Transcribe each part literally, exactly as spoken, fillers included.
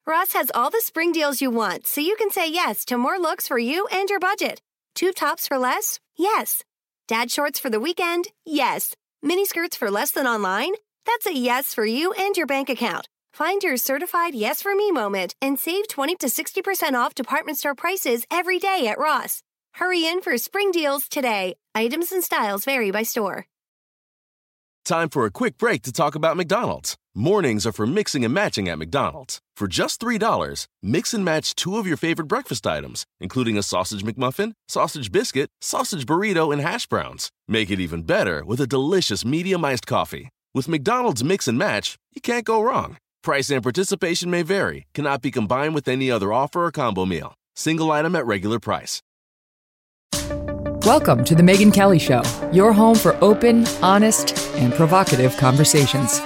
Ross has all the spring deals you want, so you can say yes to more looks for you and your budget. Tube tops for less? Yes. Dad shorts for the weekend? Yes. Mini skirts for less than online? That's a yes for you and your bank account. Find your certified yes for me moment and save twenty to sixty percent off department store prices every day at Ross. Hurry in for spring deals today. Items and styles vary by store. Time for a quick break to talk about McDonald's. Mornings are for mixing and matching at McDonald's. For just three dollars, mix and match two of your favorite breakfast items, including a sausage McMuffin, sausage biscuit, sausage burrito, and hash browns. Make it even better with a delicious medium iced coffee. With McDonald's Mix and Match, you can't go wrong. Price and participation may vary. Cannot be combined with any other offer or combo meal. Single item at regular price. Welcome to The Megyn Kelly Show, your home for open, honest, and provocative conversations.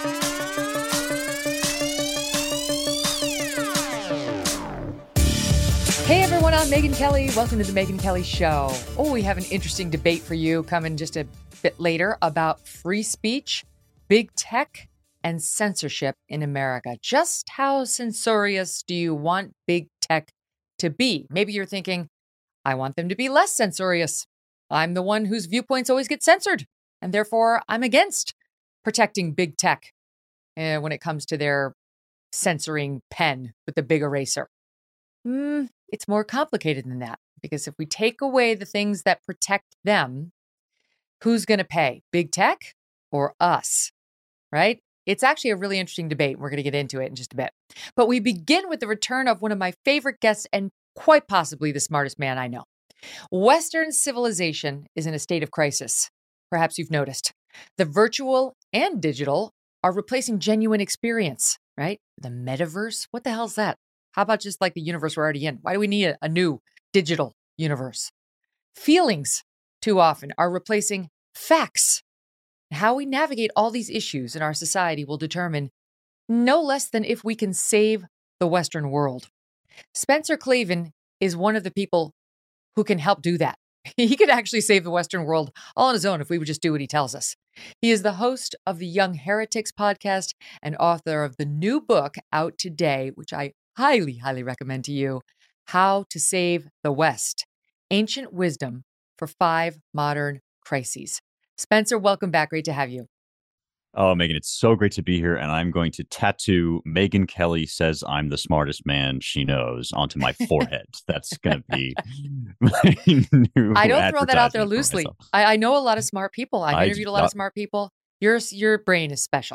Hey everyone, I'm Megyn Kelly. Welcome to The Megyn Kelly Show. Oh, we have an interesting debate for you coming just a bit later about free speech, big tech, and censorship in America. Just how censorious do you want big tech to be? Maybe you're thinking, I want them to be less censorious. I'm the one whose viewpoints always get censored, and therefore I'm against protecting big tech uh, when it comes to their censoring pen with the big eraser. Mm, it's more complicated than that, because if we take away the things that protect them, who's going to pay? Big tech or us, right? It's actually a really interesting debate. We're going to get into it in just a bit. But we begin with the return of one of my favorite guests and quite possibly the smartest man I know. Western civilization is in a state of crisis. Perhaps you've noticed. The virtual and digital are replacing genuine experience, right? The metaverse? What the hell's that? How about just like the universe we're already in? Why do we need a, a new digital universe? Feelings, too often, are replacing facts. How we navigate all these issues in our society will determine no less than if we can save the Western world. Spencer Klavan is one of the people who can help do that. He could actually save the Western world all on his own if we would just do what he tells us. He is the host of the Young Heretics podcast and author of the new book out today, which I highly, highly recommend to you, How to Save the West, Ancient Wisdom for Five Modern Crises. Spencer, welcome back. Great to have you. Oh, Megyn, it's so great to be here. And I'm going to tattoo Megyn Kelly says I'm the smartest man she knows onto my forehead. That's going to be my new I don't throw that out there loosely. I, I know a lot of smart people. I've I interviewed a lot uh, of smart people. Your, your brain is special.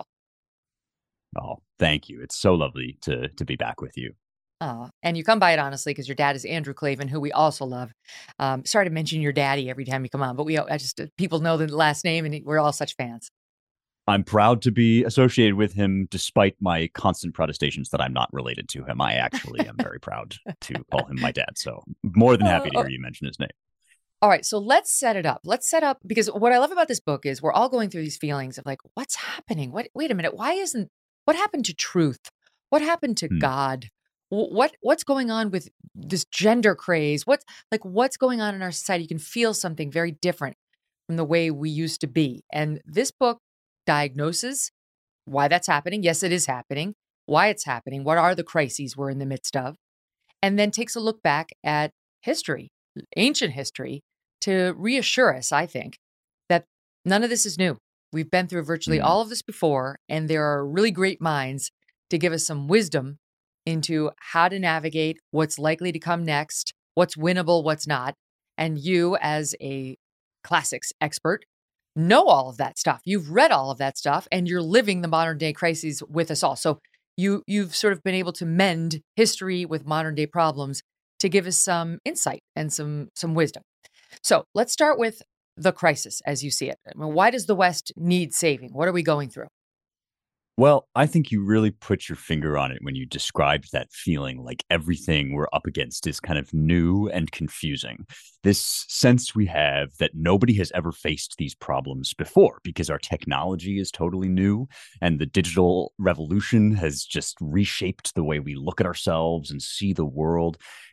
Oh, thank you. It's so lovely to to be back with you. Oh, and you come by it honestly because your dad is Andrew Klavan, who we also love. Um, sorry to mention your daddy every time you come on, but we I just people know the last name and we're all such fans. I'm proud to be associated with him, despite my constant protestations that I'm not related to him. I actually am very proud to call him my dad. So more than happy to hear you mention his name. All right, so let's set it up. Let's set up, because what I love about this book is we're all going through these feelings of like, what's happening? What? Wait a minute. Why isn't, what happened to truth? What happened to Hmm. God? Wh- What what's going on with this gender craze? What's like what's going on in our society? You can feel something very different from the way we used to be. And this book diagnoses why that's happening. Yes, it is happening. Why it's happening. What are the crises we're in the midst of? And then takes a look back at history, ancient history, to reassure us, I think, that none of this is new. We've been through virtually Hmm. all of this before, and there are really great minds to give us some wisdom into how to navigate what's likely to come next, what's winnable, what's not. And you, as a classics expert, know all of that stuff. You've read all of that stuff, and you're living the modern day crises with us all. So you you've sort of been able to mend history with modern day problems to give us some insight and some some wisdom. So let's start with the crisis as you see it. I mean, why does the West need saving? What are we going through? Well, I think you really put your finger on it when you described that feeling like everything we're up against is kind of new and confusing. This sense we have that nobody has ever faced these problems before because our technology is totally new and the digital revolution has just reshaped the way we look at ourselves and see the world.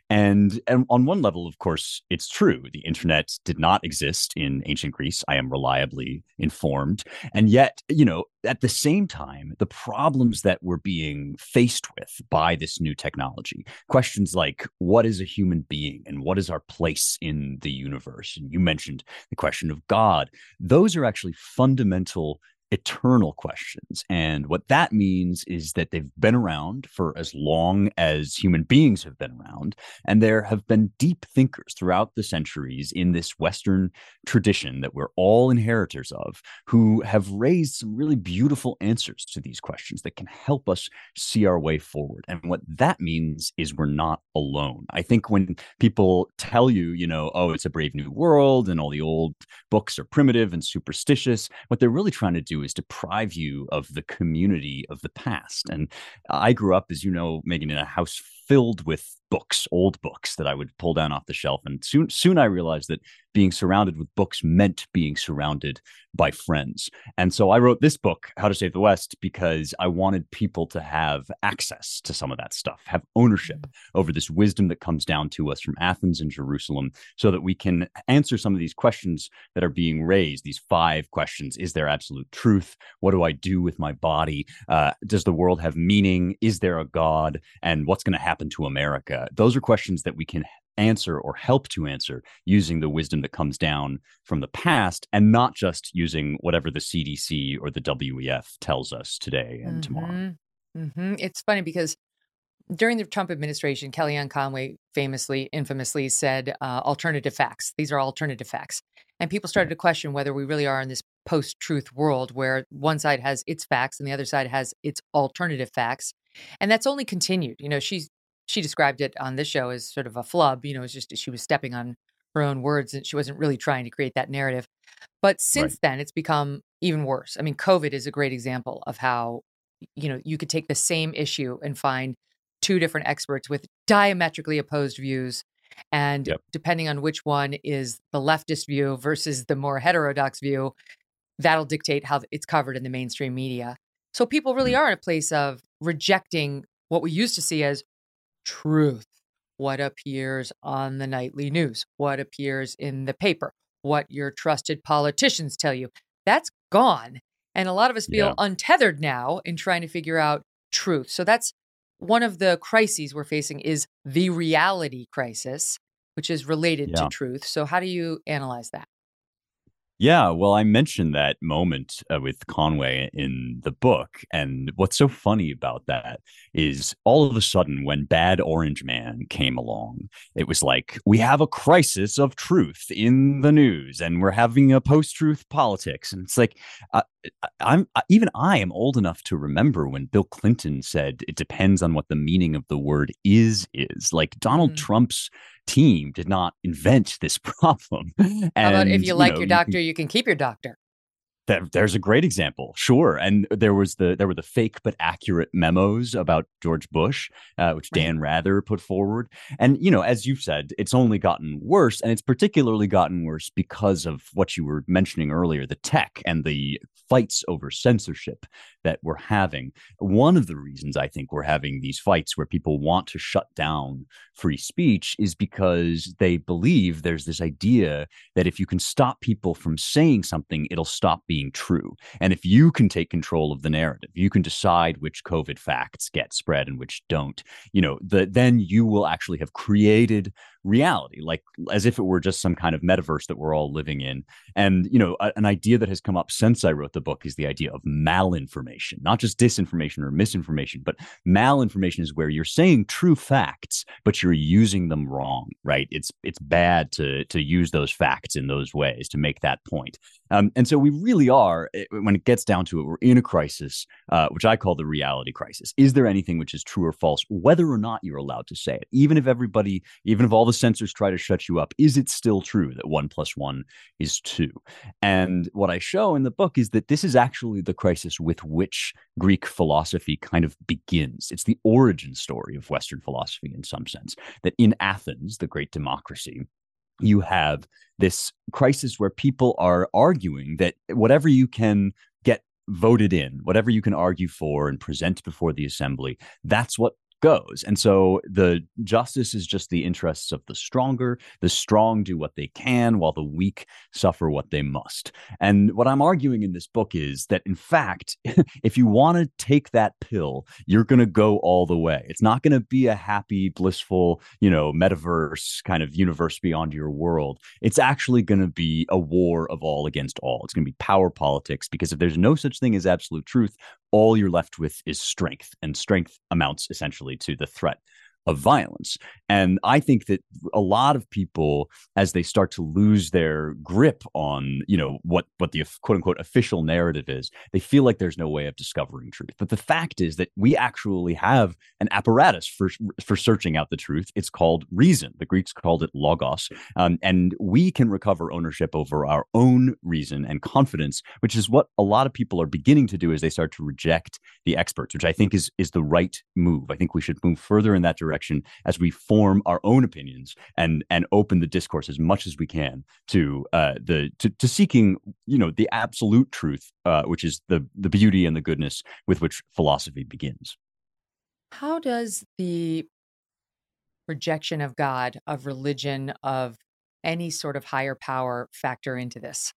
And, and on one level, of course, it's true. The internet did not exist in ancient Greece. I am reliably informed. And yet, you know, at the same time, the problems that we're being faced with by this new technology, questions like what is a human being and what is our place in the universe? And you mentioned the question of God. Those are actually fundamental eternal questions. And what that means is that they've been around for as long as human beings have been around. And there have been deep thinkers throughout the centuries in this Western tradition that we're all inheritors of, who have raised some really beautiful answers to these questions that can help us see our way forward. And what that means is we're not alone. I think when people tell you, you know, oh, it's a brave new world and all the old books are primitive and superstitious, what they're really trying to do is deprive you of the community of the past. And I grew up, as you know, Megan, in a house filled with books, old books that I would pull down off the shelf. And soon, soon I realized that being surrounded with books meant being surrounded by friends. And so I wrote this book, How to Save the West, because I wanted people to have access to some of that stuff, have ownership over this wisdom that comes down to us from Athens and Jerusalem, so that we can answer some of these questions that are being raised, these five questions. Is there absolute truth? What do I do with my body? Uh, does the world have meaning? Is there a God? And what's going to happen to America? Those are questions that we can answer or help to answer using the wisdom that comes down from the past, and not just using whatever the C D C or the W E F tells us today and mm-hmm. tomorrow. Mm-hmm. It's funny because during the Trump administration, Kellyanne Conway famously, infamously said uh, alternative facts. These are alternative facts. And people started to question whether we really are in this post-truth world where one side has its facts and the other side has its alternative facts. And that's only continued. You know, she's She described it on this show as sort of a flub. You know, it's just she was stepping on her own words and she wasn't really trying to create that narrative. But since Right. then, it's become even worse. I mean, COVID is a great example of how, you know, you could take the same issue and find two different experts with diametrically opposed views. And Yep. depending on which one is the leftist view versus the more heterodox view, that'll dictate how it's covered in the mainstream media. So people really Mhm. are in a place of rejecting what we used to see as truth, what appears on the nightly news, what appears in the paper, what your trusted politicians tell you. That's gone. And a lot of us feel Yeah. untethered now in trying to figure out truth. So that's one of the crises we're facing is the reality crisis, which is related Yeah. to truth. So how do you analyze that? Yeah, well, I mentioned that moment uh, with Conway in the book. And what's so funny about that is all of a sudden, when Bad Orange Man came along, it was like, we have a crisis of truth in the news and we're having a post-truth politics. And it's like, uh, I'm even I am old enough to remember when Bill Clinton said it depends on what the meaning of the word is is. Like Donald Mm. Trump's team did not invent this problem. And How about if you like know, your you doctor, can- you can keep your doctor? There, there's a great example, sure. And there was the there were the fake but accurate memos about George Bush, uh, which Right. Dan Rather put forward. And you know, as you've said, it's only gotten worse, and it's particularly gotten worse because of what you were mentioning earlier, the tech and the fights over censorship that we're having. One of the reasons I think we're having these fights where people want to shut down free speech is because they believe there's this idea that if you can stop people from saying something, it'll stop being true. And if you can take control of the narrative, you can decide which COVID facts get spread and which don't, you know, the, then you will actually have created reality, like as if it were just some kind of metaverse that we're all living in. And, you know, a, an idea that has come up since I wrote the book is the idea of malinformation, not just disinformation or misinformation, but malinformation is where you're saying true facts, but you're using them wrong, right? It's it's bad to to use those facts in those ways to make that point. Um, and so we really are, when it gets down to it, we're in a crisis, uh, which I call the reality crisis. Is there anything which is true or false, whether or not you're allowed to say it? Even if everybody, even if all the censors try to shut you up, is it still true that one plus one is two? And what I show in the book is that this is actually the crisis with which Greek philosophy kind of begins. It's the origin story of Western philosophy in some sense, that in Athens, the great democracy, you have this crisis where people are arguing that whatever you can get voted in, whatever you can argue for and present before the assembly, that's what goes. And so the justice is just the interests of the stronger. The strong do what they can while the weak suffer what they must. And what I'm arguing in this book is that, in fact, if you want to take that pill, you're going to go all the way. It's not going to be a happy, blissful, you know, metaverse kind of universe beyond your world. It's actually going to be a war of all against all. It's going to be power politics, because if there's no such thing as absolute truth, all you're left with is strength, and strength amounts essentially to the threat of violence. And I think that a lot of people, as they start to lose their grip on, you know, what what the quote unquote official narrative is, they feel like there's no way of discovering truth. But the fact is that we actually have an apparatus for for searching out the truth. It's called reason. The Greeks called it logos, um, and we can recover ownership over our own reason and confidence, which is what a lot of people are beginning to do as they start to reject the experts, which I think is is the right move. I think we should move further in that direction as we form our own opinions and and open the discourse as much as we can to uh, the to, to seeking, you know, the absolute truth, uh, which is the the beauty and the goodness with which philosophy begins. How does the rejection of God, of religion, of any sort of higher power factor into this?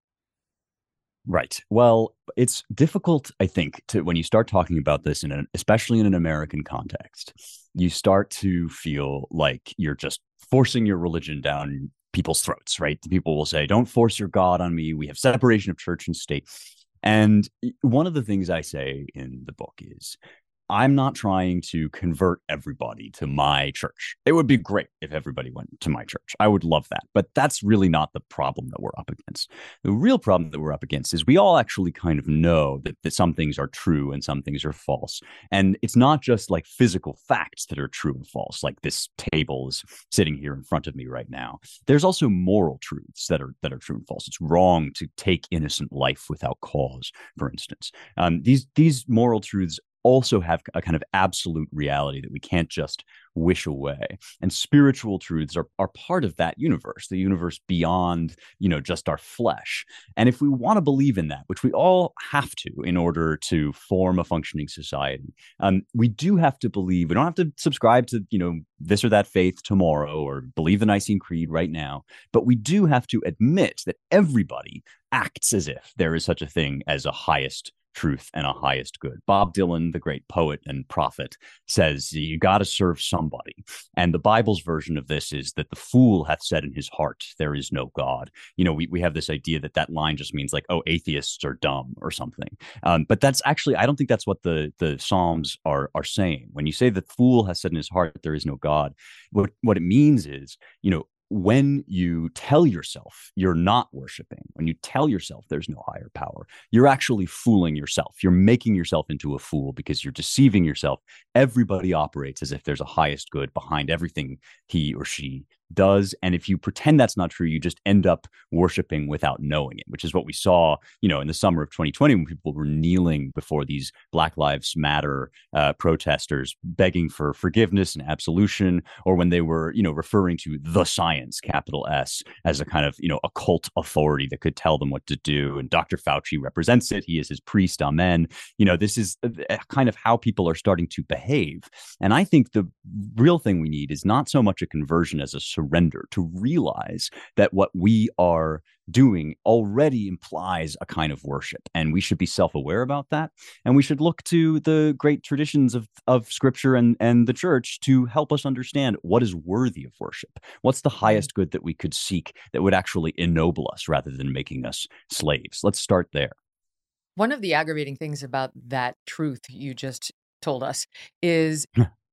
Right. Well, it's difficult, I think, to when you start talking about this, in an, especially in an American context, you start to feel like you're just forcing your religion down people's throats, right? People will say, don't force your God on me. We have separation of church and state. And one of the things I say in the book is, I'm not trying to convert everybody to my church. It would be great if everybody went to my church. I would love that. But that's really not the problem that we're up against. The real problem that we're up against is we all actually kind of know that, that some things are true and some things are false. And it's not just like physical facts that are true and false, like this table is sitting here in front of me right now. There's also moral truths that are that are true and false. It's wrong to take innocent life without cause, for instance. Um, these these moral truths also have a kind of absolute reality that we can't just wish away. And spiritual truths are, are part of that universe, the universe beyond, you know, just our flesh. And if we want to believe in that, which we all have to in order to form a functioning society, um, we do have to believe, we don't have to subscribe to, you know, this or that faith tomorrow or believe the Nicene Creed right now, but we do have to admit that everybody acts as if there is such a thing as a highest truth and a highest good. Bob Dylan, the great poet and prophet, says you got to serve somebody. And the Bible's version of this is that the fool hath said in his heart, there is no God. You know, we, we have this idea that that line just means like, oh, atheists are dumb or something. Um, but that's actually, I don't think that's what the, the Psalms are, are saying. When you say the fool has said in his heart, there is no God, what, what it means is, you know, when you tell yourself you're not worshiping, when you tell yourself there's no higher power, you're actually fooling yourself. You're making yourself into a fool because you're deceiving yourself. Everybody operates as if there's a highest good behind everything he or she does. And if you pretend that's not true, you just end up worshiping without knowing it, which is what we saw, you know, in the summer of twenty twenty when people were kneeling before these Black Lives Matter uh, protesters, begging for forgiveness and absolution, or when they were, you know, referring to the science, capital S, as a kind of, you know, occult authority that could tell them what to do. And Doctor Fauci represents it. He is his priest. Amen. You know, this is kind of how people are starting to behave. And I think the real thing we need is not so much a conversion as a surrender, to realize that what we are doing already implies a kind of worship, and we should be self-aware about that, and we should look to the great traditions of of scripture and and the church to help us understand what is worthy of worship, what's the highest good that we could seek that would actually ennoble us rather than making us slaves. Let's start there. One of the aggravating things about that truth you just told us is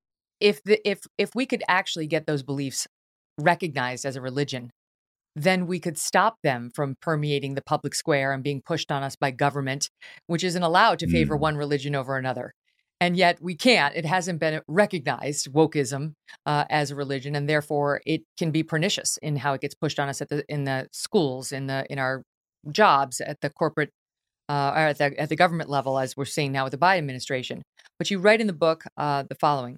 if the if if we could actually get those beliefs recognized as a religion, then we could stop them from permeating the public square and being pushed on us by government, which isn't allowed to favor Mm. one religion over another. And yet we can't. It hasn't been recognized, wokeism, uh, as a religion, and therefore it can be pernicious in how it gets pushed on us at the in the schools, in the in our jobs, at the corporate, uh, or at the at the government level, as we're seeing now with the Biden administration. But you write in the book uh, the following.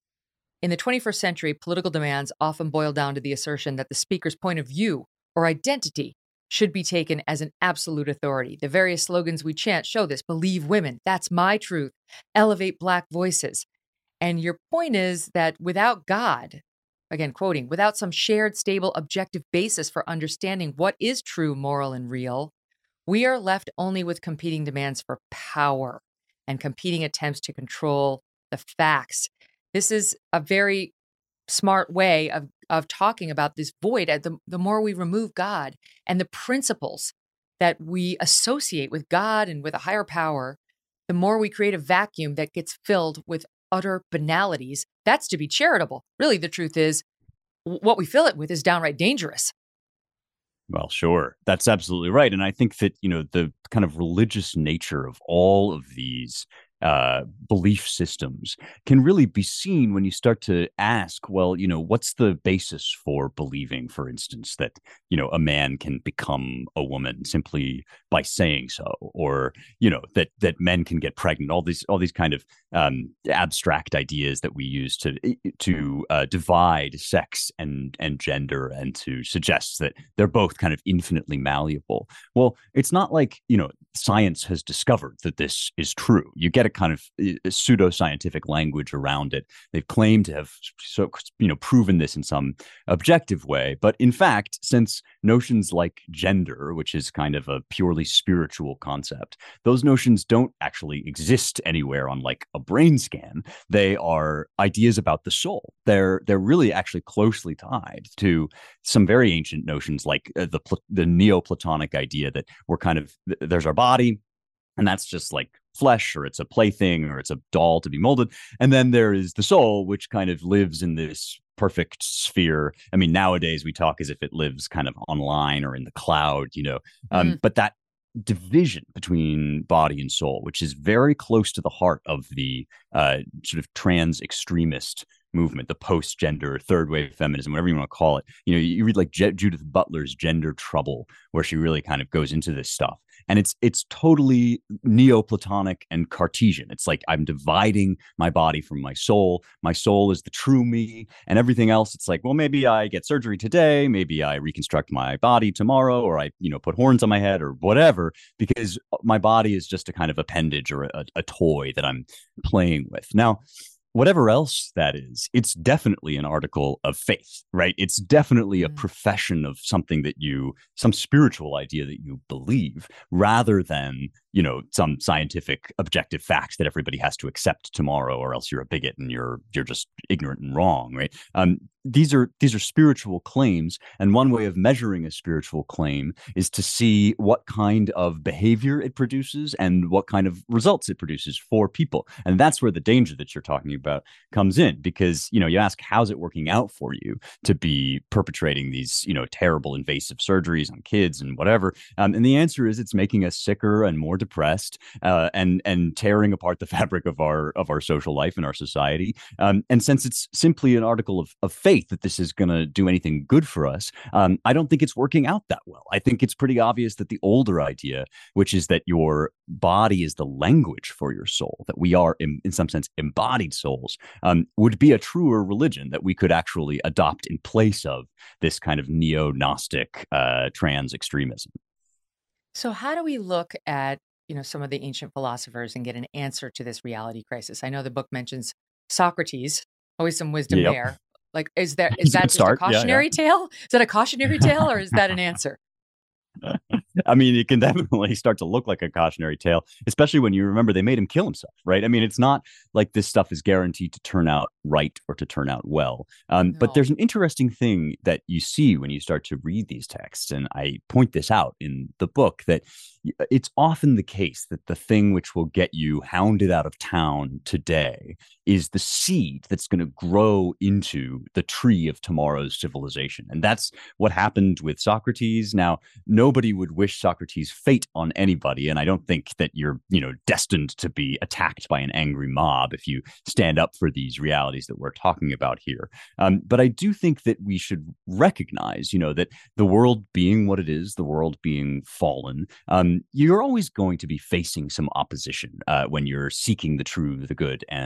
In the twenty-first century, political demands often boil down to the assertion that the speaker's point of view or identity should be taken as an absolute authority. The various slogans we chant show this. Believe women. That's my truth. Elevate Black voices. And your point is that without God, again, quoting, without some shared, stable, objective basis for understanding what is true, moral, and real, we are left only with competing demands for power and competing attempts to control the facts. This is a very smart way of, of talking about this void. The, the more we remove God and the principles that we associate with God and with a higher power, the more we create a vacuum that gets filled with utter banalities. That's to be charitable. Really, the truth is, what we fill it with is downright dangerous. Well, sure. That's absolutely right. And I think that, you know, the kind of religious nature of all of these uh, belief systems can really be seen when you start to ask, well, you know, what's the basis for believing, for instance, that, you know, a man can become a woman simply by saying so, or, you know, that that men can get pregnant, all these all these kind of um, abstract ideas that we use to to uh, divide sex and and gender and to suggest that they're both kind of infinitely malleable. Well, it's not like, you know, science has discovered that this is true. You get a kind of pseudo-scientific language around it. They've claimed to have, so, you know, proven this in some objective way. But in fact, since notions like gender, which is kind of a purely spiritual concept, those notions don't actually exist anywhere on like a brain scan. They are ideas about the soul. They're they're really actually closely tied to some very ancient notions like uh, the the Neoplatonic idea that we're kind of, there's our body, and that's just like flesh, or it's a plaything, or it's a doll to be molded. And then there is the soul, which kind of lives in this perfect sphere. I mean, nowadays we talk as if it lives kind of online or in the cloud, you know, um, mm. but that division between body and soul, which is very close to the heart of the uh, sort of trans extremist movement, the post-gender, third wave feminism, whatever you want to call it. You know, you read like Je- Judith Butler's Gender Trouble, where she really kind of goes into this stuff. And it's it's totally Neoplatonic and Cartesian. It's like I'm dividing my body from my soul. My soul is the true me, and everything else, it's like, well, maybe I get surgery today, maybe I reconstruct my body tomorrow, or I, you know, put horns on my head or whatever, because my body is just a kind of appendage or a, a toy that I'm playing with. Now, whatever else that is, it's definitely an article of faith, right? It's definitely a profession of something that you, some spiritual idea that you believe, rather than, you know, some scientific objective facts that everybody has to accept tomorrow, or else you're a bigot and you're you're just ignorant and wrong, right? Um, these are these are spiritual claims, and one way of measuring a spiritual claim is to see what kind of behavior it produces and what kind of results it produces for people. And that's where the danger that you're talking about comes in, because, you know, you ask, how's it working out for you to be perpetrating these, you know, terrible invasive surgeries on kids and whatever? Um, and the answer is it's making us sicker and more depressed, uh, and and tearing apart the fabric of our of our social life and our society. Um, and since it's simply an article of, of faith that this is going to do anything good for us, um, I don't think it's working out that well. I think it's pretty obvious that the older idea, which is that your body is the language for your soul, that we are in, in some sense embodied souls, um, would be a truer religion that we could actually adopt in place of this kind of neo-Gnostic uh, trans extremism. So how do we look at, you know, some of the ancient philosophers and get an answer to this reality crisis? I know the book mentions Socrates, always some wisdom yep. there. Like, is there is that just start. a cautionary yeah, yeah. tale? Is that a cautionary tale, or is that an answer? I mean, it can definitely start to look like a cautionary tale, especially when you remember they made him kill himself, right? I mean, it's not like this stuff is guaranteed to turn out right or to turn out well. Um, no. But there's an interesting thing that you see when you start to read these texts, and I point this out in the book, that it's often the case that the thing which will get you hounded out of town today is the seed that's going to grow into the tree of tomorrow's civilization. And that's what happened with Socrates. Now, nobody would wish Socrates' fate on anybody, and I don't think that you're, you know, destined to be attacked by an angry mob if you stand up for these realities that we're talking about here. Um, but I do think that we should recognize, you know, that the world being what it is, the world being fallen, um, you're always going to be facing some opposition uh, when you're seeking the true, the good, and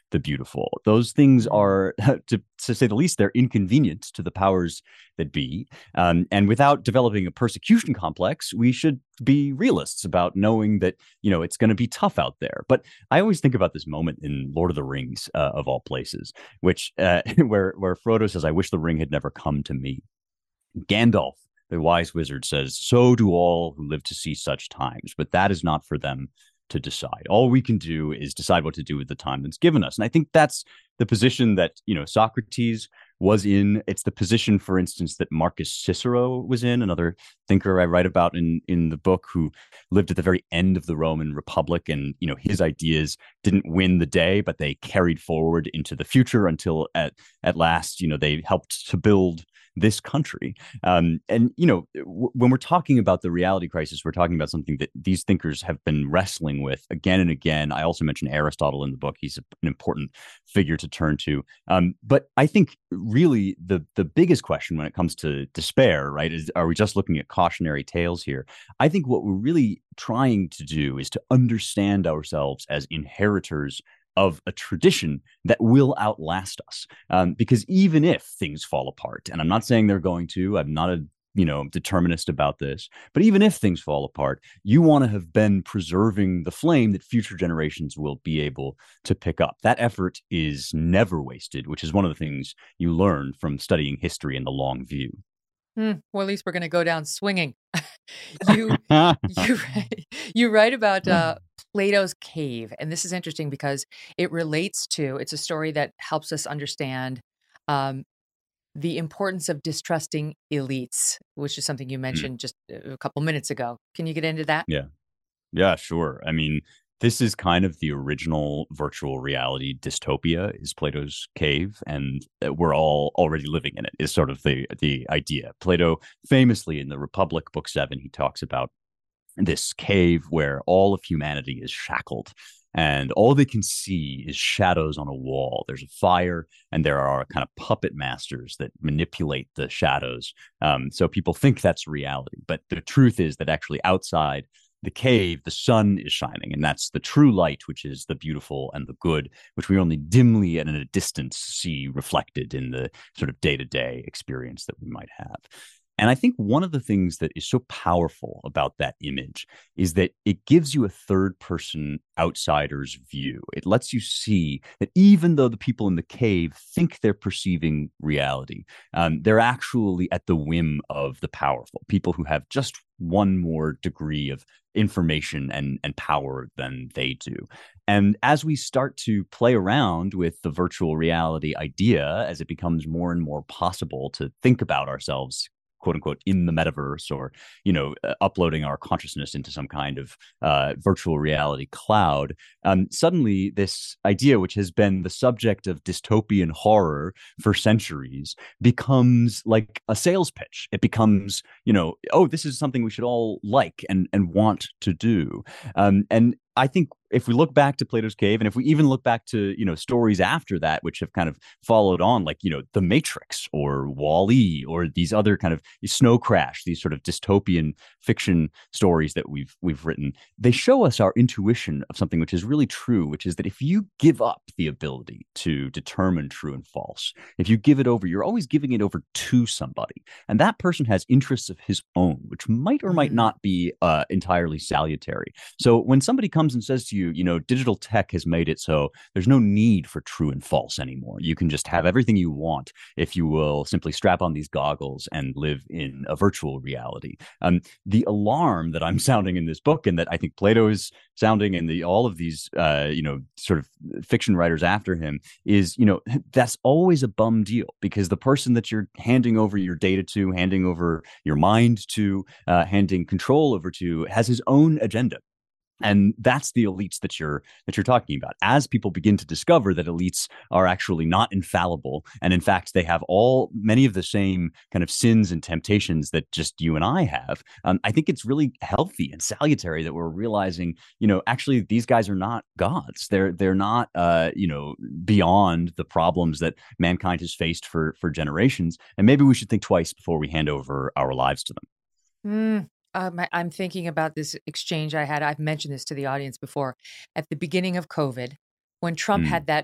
the beautiful. Those things are, to, to say the least, they're inconvenient to the powers that be. Um, and without developing a persecution complex, we should be realists about knowing that, you know, it's going to be tough out there. But I always think about this moment in Lord of the Rings, uh, of all places, which uh, where where Frodo says, "I wish the ring had never come to me." Gandalf, the wise wizard, says, "So do all who live to see such times, but that is not for them to decide. All we can do is decide what to do with the time that's given us." And I think that's the position that, you know, Socrates was in. It's the position, for instance, that Marcus Cicero was in, another thinker I write about in in the book, who lived at the very end of the Roman Republic. And, you know, his ideas didn't win the day, but they carried forward into the future until at at last, you know, they helped to build this country. Um, and, you know, w- when we're talking about the reality crisis, we're talking about something that these thinkers have been wrestling with again and again. I also mentioned Aristotle in the book. He's a, an important figure to turn to. Um, but I think really the the biggest question when it comes to despair, right, is, are we just looking at cautionary tales here? I think what we're really trying to do is to understand ourselves as inheritors of a tradition that will outlast us. Um, because even if things fall apart, and I'm not saying they're going to, I'm not a you know determinist about this, but even if things fall apart, you want to have been preserving the flame that future generations will be able to pick up. That effort is never wasted, which is one of the things you learn from studying history in the long view. Hmm. Well, at least we're going to go down swinging. you you write, you write about uh, Plato's cave, and this is interesting because it relates to. It's a story that helps us understand um, the importance of distrusting elites, which is something you mentioned just a couple minutes ago. Can you get into that? Yeah. Yeah, sure. I mean, this is kind of the original virtual reality dystopia, is Plato's cave, and uh, we're all already living in it, is sort of the the idea. Plato famously in the Republic, Book Seven, he talks about this cave where all of humanity is shackled, and all they can see is shadows on a wall. There's a fire, and there are kind of puppet masters that manipulate the shadows. Um, so people think that's reality, but the truth is that actually outside the cave, the sun is shining, and that's the true light, which is the beautiful and the good, which we only dimly and at a distance see reflected in the sort of day-to-day experience that we might have. And I think one of the things that is so powerful about that image is that it gives you a third person outsider's view. It lets you see that even though the people in the cave think they're perceiving reality, um, they're actually at the whim of the powerful, people who have just one more degree of information and, and power than they do. And as we start to play around with the virtual reality idea, as it becomes more and more possible to think about ourselves, quote unquote, in the metaverse, or, you know, uh, uploading our consciousness into some kind of uh, virtual reality cloud, um, suddenly this idea, which has been the subject of dystopian horror for centuries, becomes like a sales pitch. It becomes, you know, oh, this is something we should all like and, and want to do. Um, and I think if we look back to Plato's cave, and if we even look back to, you know, stories after that, which have kind of followed on, like, you know, The Matrix or Wall-E or these other kind of Snow Crash, these sort of dystopian fiction stories that we've we've written, they show us our intuition of something which is really true, which is that if you give up the ability to determine true and false, if you give it over, you're always giving it over to somebody, and that person has interests of his own, which might or might not be uh, entirely salutary. So when somebody comes and says to you, you know, digital tech has made it so there's no need for true and false anymore. You can just have everything you want if you will simply strap on these goggles and live in a virtual reality. Um, the alarm that I'm sounding in this book, and that I think Plato is sounding, and the all of these, uh, you know, sort of fiction writers after him, is, you know, that's always a bum deal, because the person that you're handing over your data to, handing over your mind to, uh, handing control over to, has his own agenda. And that's the elites that you're that you're talking about. As people begin to discover that elites are actually not infallible, and in fact they have all many of the same kind of sins and temptations that just you and I have, um, I think it's really healthy and salutary that we're realizing, you know, actually these guys are not gods. They're they're not uh, you know, beyond the problems that mankind has faced for for generations. And maybe we should think twice before we hand over our lives to them. Mm. Um, I- I'm thinking about this exchange I had. I've mentioned this to the audience before. At the beginning of COVID, when Trump Mm. had that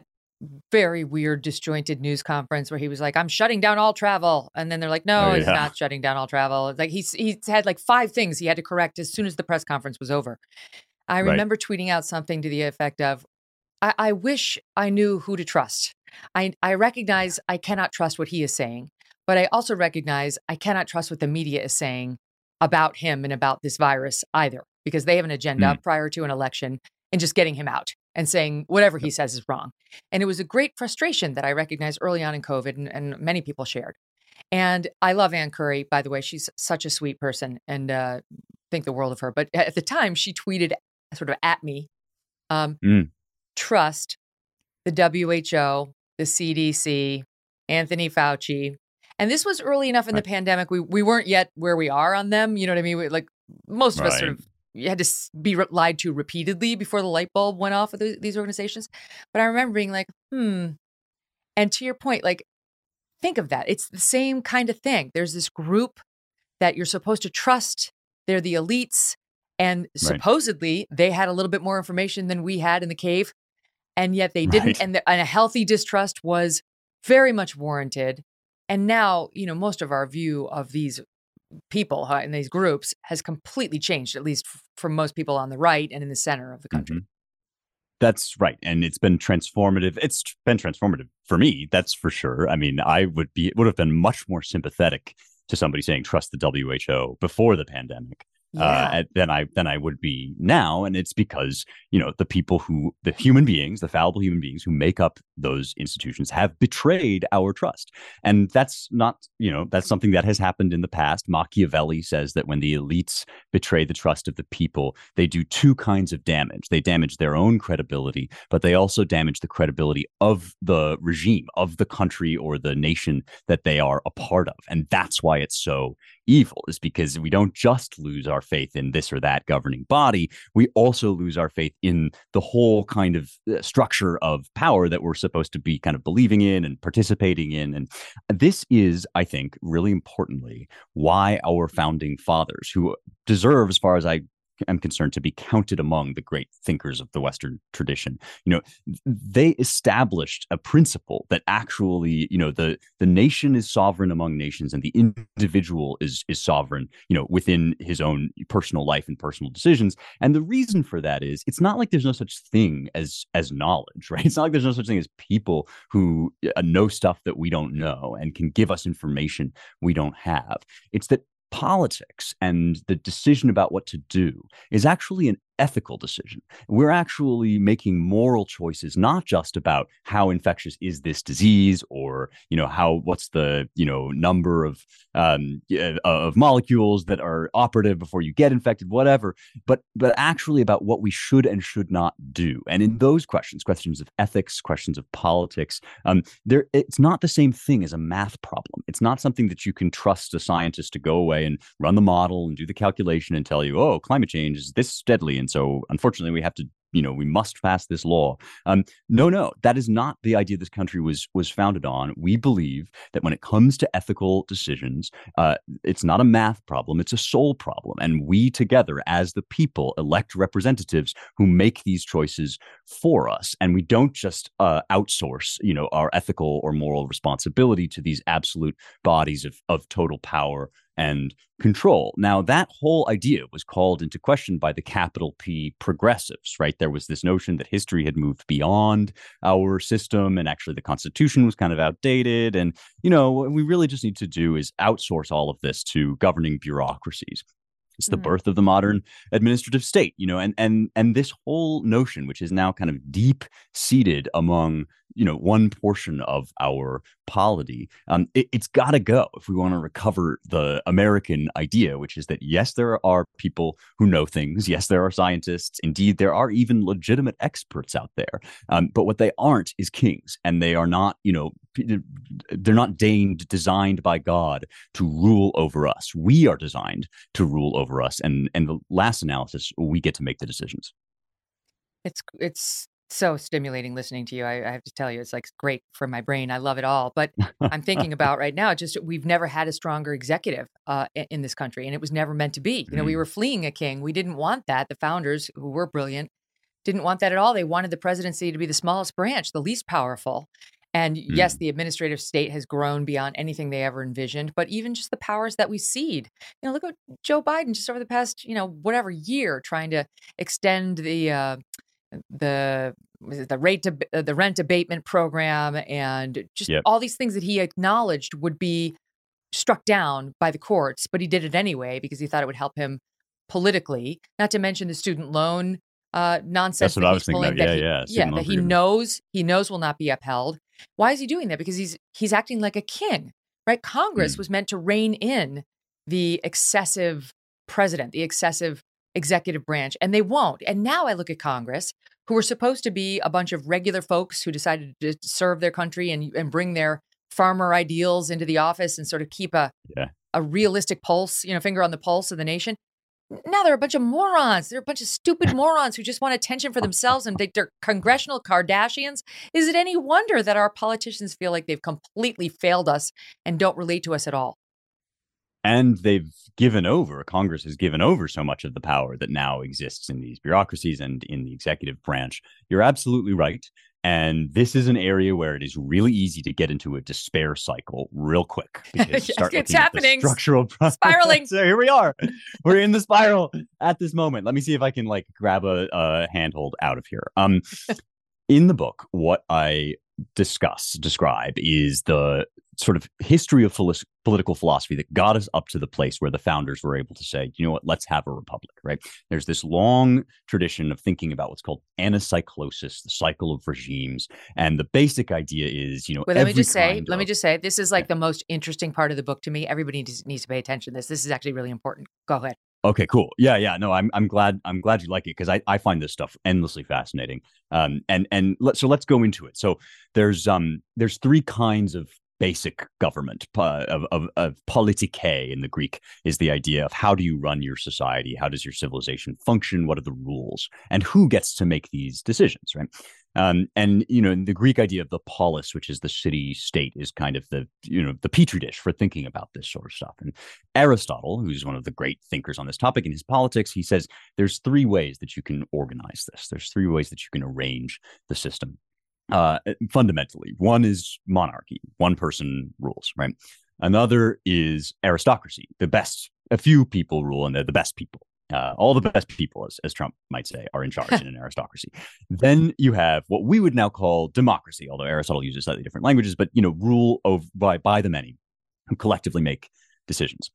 very weird, disjointed news conference where he was like, I'm shutting down all travel. And then they're like, no, Oh, he's yeah. not shutting down all travel. It's like he's he's had like five things he had to correct as soon as the press conference was over. I Right. remember tweeting out something to the effect of, I, I wish I knew who to trust. I, I recognize I cannot trust what he is saying, but I also recognize I cannot trust what the media is saying about him and about this virus either, because they have an agenda Mm. prior to an election and just getting him out and saying whatever he says is wrong. And it was a great frustration that I recognized early on in COVID, and, and many people shared. And I love Ann Curry, by the way. She's such a sweet person and uh, think the world of her. But at the time, she tweeted sort of at me, um, Mm. trust the W H O, the C D C, Anthony Fauci. And this was early enough in Right. the pandemic. We we weren't yet where we are on them. You know what I mean? We, like most of us sort Right. of you had to s- be re- lied to repeatedly before the light bulb went off of the, these organizations. But I remember being like, hmm. And to your point, like, think of that. It's the same kind of thing. There's this group that you're supposed to trust. They're the elites. And Right. supposedly they had a little bit more information than we had in the cave. And yet they didn't. Right. And, the, and a healthy distrust was very much warranted. And now, you know, most of our view of these people uh, and these groups has completely changed, at least f- for most people on the right and in the center of the country. Mhm. That's right. And it's been transformative. It's tr- been transformative for me, that's for sure. I mean, I would be would have been much more sympathetic to somebody saying trust the W H O before the pandemic. Yeah. Uh, than I than I would be now, and it's because you know the people who the human beings, the fallible human beings who make up those institutions have betrayed our trust, and that's not you know that's something that has happened in the past. Machiavelli says that when the elites betray the trust of the people, they do two kinds of damage. They damage their own credibility, but they also damage the credibility of the regime, of the country or the nation that they are a part of, and that's why it's so evil, is because we don't just lose our faith in this or that governing body, we also lose our faith in the whole kind of uh, structure of power that we're supposed to be kind of believing in and participating in. And this is, I think, really importantly, why our founding fathers, who deserve, as far as I am concerned, to be counted among the great thinkers of the Western tradition, you know, they established a principle that actually, you know, the the nation is sovereign among nations, and the individual is is sovereign, you know, within his own personal life and personal decisions. And the reason for that is it's not like there's no such thing as as knowledge, right? It's not like there's no such thing as people who uh, know stuff that we don't know and can give us information we don't have. It's that politics and the decision about what to do is actually an ethical decision. We're actually making moral choices, not just about how infectious is this disease, or you know how what's the you know number of um, of molecules that are operative before you get infected, whatever, but but actually about what we should and should not do. And in those questions, questions of ethics, questions of politics, um, there it's not the same thing as a math problem. It's not something that you can trust a scientist to go away and run the model and do the calculation and tell you, oh, climate change is this deadly, and so unfortunately we have to, you know, we must pass this law. Um, no, no, that is not the idea this country was was founded on. We believe that when it comes to ethical decisions, uh, it's not a math problem, it's a soul problem. And we together as the people elect representatives who make these choices for us. And we don't just uh, outsource, you know, our ethical or moral responsibility to these absolute bodies of, of total power and control. Now, that whole idea was called into question by the capital P progressives, right? There was this notion that history had moved beyond our system, and actually the Constitution was kind of outdated. And, you know, what we really just need to do is outsource all of this to governing bureaucracies. It's the Mhm. birth of the modern administrative state, you know, and and and this whole notion, which is now kind of deep seated among, you know, one portion of our polity, um, it, it's got to go if we want to recover the American idea, which is that yes, there are people who know things. Yes, there are scientists. Indeed, there are even legitimate experts out there. Um, but what they aren't is kings, and they are not, you know, they're not deigned, designed by God to rule over us. We are designed to rule over us, and and the last analysis, we get to make the decisions. It's it's so stimulating listening to you. I, I have to tell you, it's like great for my brain. I love it all. But I'm thinking about right now, just we've never had a stronger executive uh, i- in this country, and it was never meant to be. You know, we Mhm. were fleeing a king. We didn't want that. The founders, who were brilliant, didn't want that at all. They wanted the presidency to be the smallest branch, the least powerful. And Mm. yes, the administrative state has grown beyond anything they ever envisioned, but even just the powers that we cede. You know, look at Joe Biden just over the past, you know, whatever year, trying to extend the uh, the was it the rate to uh, the rent abatement program, and just Yep. all these things that he acknowledged would be struck down by the courts, but he did it anyway because he thought it would help him politically. Not to mention the student loan uh, nonsense That's what that I he's was thinking pulling. of. That Yeah, he, yeah. yeah, Student loan that he forgiveness. knows he knows will not be upheld. Why is he doing that? Because he's he's acting like a king, right? Congress Mm. was meant to rein in the excessive president, the excessive executive branch, and they won't. And now I look at Congress, who were supposed to be a bunch of regular folks who decided to serve their country and, and bring their farmer ideals into the office and sort of keep a Yeah. a realistic pulse, you know, finger on the pulse of the nation. Now they're a bunch of morons. They're a bunch of stupid morons who just want attention for themselves and they, they're congressional Kardashians. Is it any wonder that our politicians feel like they've completely failed us and don't relate to us at all? And they've given over, Congress has given over so much of the power that now exists in these bureaucracies and in the executive branch. You're absolutely right. And this is an area where it is really easy to get into a despair cycle real quick. Because Yes, start it's looking at the happening. structural pro- Spiraling. So here we are. We're in the spiral at this moment. Let me see if I can like grab a, a handhold out of here. Um, in the book, what I discuss, describe is the sort of history of philo- political philosophy that got us up to the place where the founders were able to say, you know what, let's have a republic, right? There's this long tradition of thinking about what's called anacyclosis, the cycle of regimes. And the basic idea is, you know, Well, let me every just say, kind let me of- just say, this is like Yeah. the most interesting part of the book to me. Everybody needs, needs to pay attention to this. This is actually really important. Go ahead. Okay, cool. Yeah, yeah. No, I'm I'm glad I'm glad you like it because I, I find this stuff endlessly fascinating. Um, and and let so let's go into it. So there's um there's three kinds of basic government uh, of of of politike in the Greek is the idea of how do you run your society, how does your civilization function, what are the rules, and who gets to make these decisions, right? Um, and you know, the Greek idea of the polis, which is the city state, is kind of the you know the petri dish for thinking about this sort of stuff. And Aristotle, who's one of the great thinkers on this topic in his Politics, he says there's three ways that you can organize this. There's three ways that you can arrange the system. Uh, fundamentally, one is monarchy, one person rules, right? Another is aristocracy, the best, a few people rule, and they're the best people. Uh, all the best people, as, as Trump might say, are in charge in an aristocracy. Then you have what we would now call democracy, although Aristotle uses slightly different languages, but, you know, rule of, by, by the many who collectively make decisions.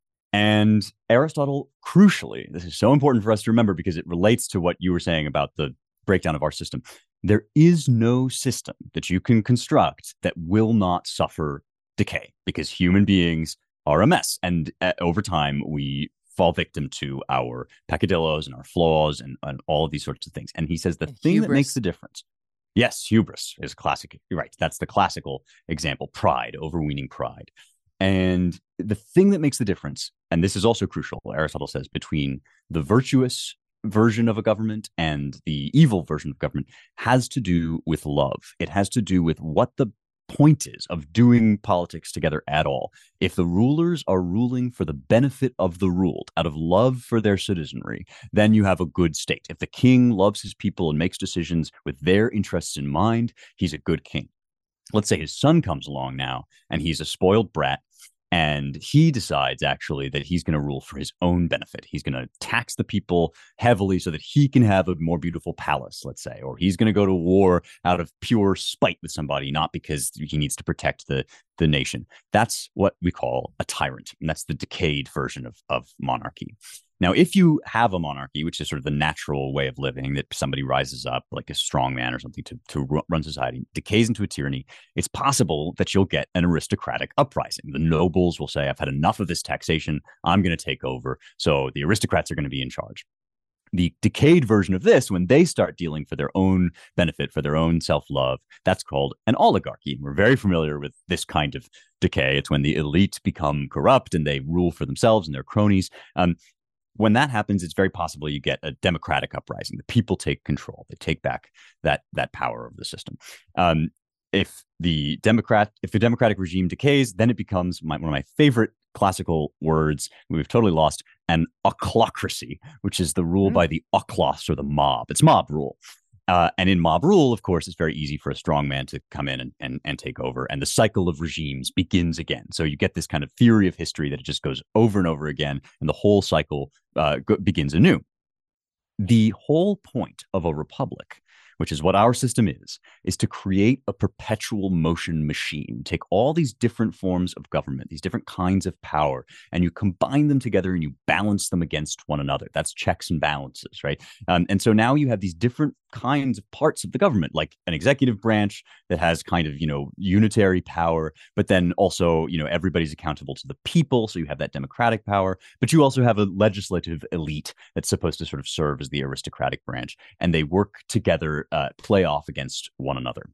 And Aristotle, crucially, this is so important for us to remember because it relates to what you were saying about the breakdown of our system. There is no system that you can construct that will not suffer decay because human beings are a mess. And uh, over time, we fall victim to our peccadillos and our flaws and, and all of these sorts of things. And he says the And thing that hubris. makes the difference. Yes, hubris is classic. You're right. That's the classical example. Pride, overweening pride. And the thing that makes the difference, and this is also crucial, Aristotle says, between the virtuous version of a government and the evil version of government has to do with love. It has to do with what the point is of doing politics together at all. If the rulers are ruling for the benefit of the ruled, out of love for their citizenry, then you have a good state. If the king loves his people and makes decisions with their interests in mind, he's a good king. Let's say his son comes along now and he's a spoiled brat and he decides actually that he's going to rule for his own benefit. He's going to tax the people heavily so that he can have a more beautiful palace, let's say, or he's going to go to war out of pure spite with somebody, not because he needs to protect the, the nation. That's what we call a tyrant. And that's the decayed version of, of monarchy. Now, if you have a monarchy, which is sort of the natural way of living, that somebody rises up like a strong man or something to, to run society, decays into a tyranny, it's possible that you'll get an aristocratic uprising. The nobles will say, I've had enough of this taxation. I'm going to take over. So the aristocrats are going to be in charge. The decayed version of this, when they start dealing for their own benefit, for their own self-love, that's called an oligarchy. We're very familiar with this kind of decay. It's when the elite become corrupt and they rule for themselves and their cronies. Um, When that happens, it's very possible you get a democratic uprising. The people take control. They take back that that power of the system. Um, if the Democrat, if the democratic regime decays, then it becomes my, one of my favorite classical words we've totally lost, and ochlocracy, which is the rule mm-hmm. by the oiklos, or the mob. It's mob rule. Uh, and in mob rule, of course, it's very easy for a strong man to come in and, and, and take over. And the cycle of regimes begins again. So you get this kind of theory of history that it just goes over and over again, and the whole cycle uh, go- begins anew. The whole point of a republic, which is what our system is, is to create a perpetual motion machine. Take all these different forms of government, these different kinds of power, and you combine them together and you balance them against one another. That's checks and balances, right? Um, and so now you have these different kinds of parts of the government, like an executive branch that has kind of, you know, unitary power, but then also, you know, everybody's accountable to the people. So you have that democratic power, but you also have a legislative elite that's supposed to sort of serve as the aristocratic branch, and they work together, uh, play off against one another.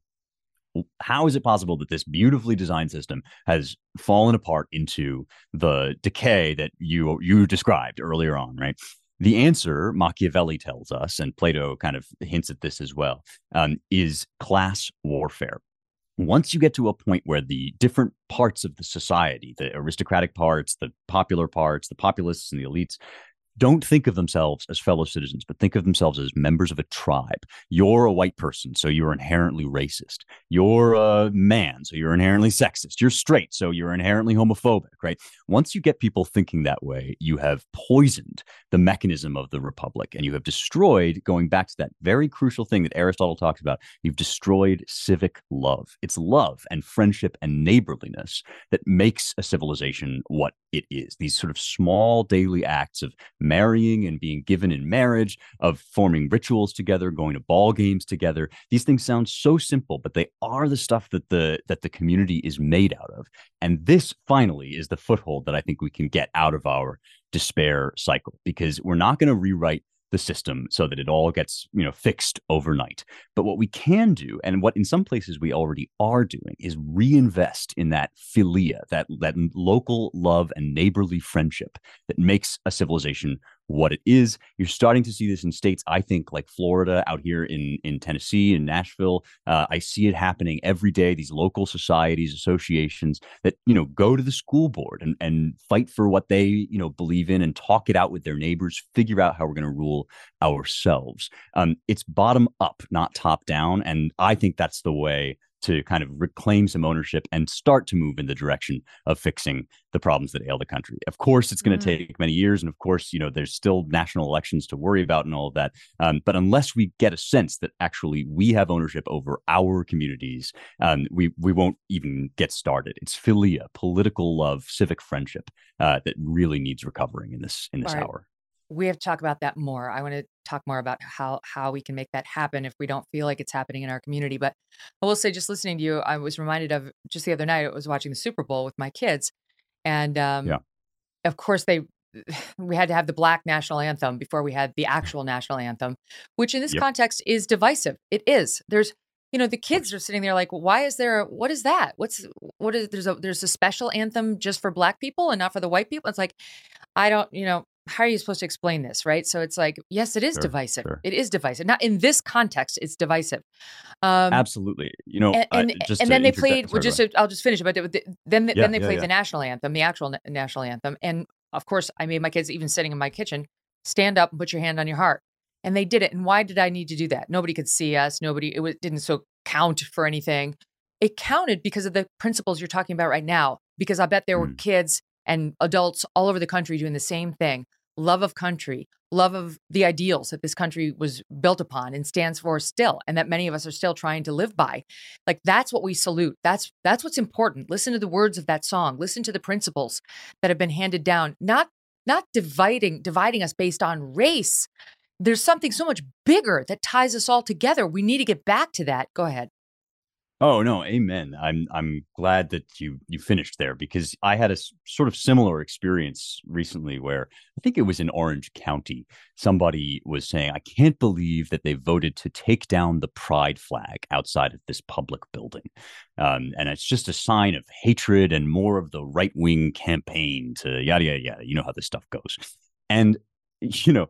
How is it possible that this beautifully designed system has fallen apart into the decay that you you described earlier on, right? The answer, Machiavelli tells us, and Plato kind of hints at this as well, um, is class warfare. Once you get to a point where the different parts of the society, the aristocratic parts, the popular parts, the populists and the elites, don't think of themselves as fellow citizens, but think of themselves as members of a tribe. You're a white person, so you're inherently racist. You're a man, so you're inherently sexist. You're straight, so you're inherently homophobic, right? Once you get people thinking that way, you have poisoned the mechanism of the republic, and you have destroyed, going back to that very crucial thing that Aristotle talks about, you've destroyed civic love. It's love and friendship and neighborliness that makes a civilization what it is. These sort of small daily acts of marrying and being given in marriage, of forming rituals together, going to ball games together. These things sound so simple, but they are the stuff that the that the community is made out of. And this finally is the foothold that I think we can get out of our despair cycle, because we're not going to rewrite the system so that it all gets, you know, fixed overnight. But what we can do, and what in some places we already are doing, is reinvest in that philia, that, that local love and neighborly friendship that makes a civilization what it is. You're starting to see this in states, I think, like Florida, out here in, in Tennessee, in Nashville. Uh, I see it happening every day. These local societies, associations that, you know, go to the school board and, and fight for what they, you know, believe in and talk it out with their neighbors, figure out how we're going to rule ourselves. Um, it's bottom up, not top down. And I think that's the way to kind of reclaim some ownership and start to move in the direction of fixing the problems that ail the country. Of course, it's going to mm. take many years. And of course, you know, there's still national elections to worry about and all of that. Um, but unless we get a sense that actually we have ownership over our communities, um, we, we won't even get started. It's philia, political love, civic friendship uh, that really needs recovering in this, in this right. hour. We have to talk about that more. I want to talk more about how how we can make that happen if we don't feel like it's happening in our community. But I will say, just listening to you, I was reminded of just the other night, I was watching the Super Bowl with my kids. And um, yeah. of course, they we had to have the Black national anthem before we had the actual national anthem, which in this yep. context is divisive. It is. There's, you know, the kids are sitting there like, well, why is there, what is that? What's, what is, there's a, there's a special anthem just for Black people and not for the white people. It's like, I don't, you know, how are you supposed to explain this, right? So it's like, yes, it is sure, divisive. Sure. It is divisive. Not in this context, it's divisive. Um, Absolutely. You know, and, and, uh, just and then they played, sorry, just, I'll just finish it, but they, then, yeah, then they yeah, played yeah. the national anthem, the actual na- national anthem. And of course, I made my kids, even sitting in my kitchen, stand up and put your hand on your heart. And they did it. And why did I need to do that? Nobody could see us. Nobody, it was, didn't so count for anything. It counted because of the principles you're talking about right now, because I bet there mm. were kids and adults all over the country doing the same thing. Love of country, love of the ideals that this country was built upon and stands for still, and that many of us are still trying to live by. Like, that's what we salute. That's that's what's important. Listen to the words of that song. Listen to the principles that have been handed down, not not dividing dividing us based on race. There's something so much bigger that ties us all together. We need to get back to that. Go ahead. Oh, no, amen. I'm I'm glad that you you finished there, because I had a s- sort of similar experience recently where I think it was in Orange County. Somebody was saying, I can't believe that they voted to take down the pride flag outside of this public building. Um, and it's just a sign of hatred and more of the right wing campaign to yada, yada, yada. You know how this stuff goes. And, you know,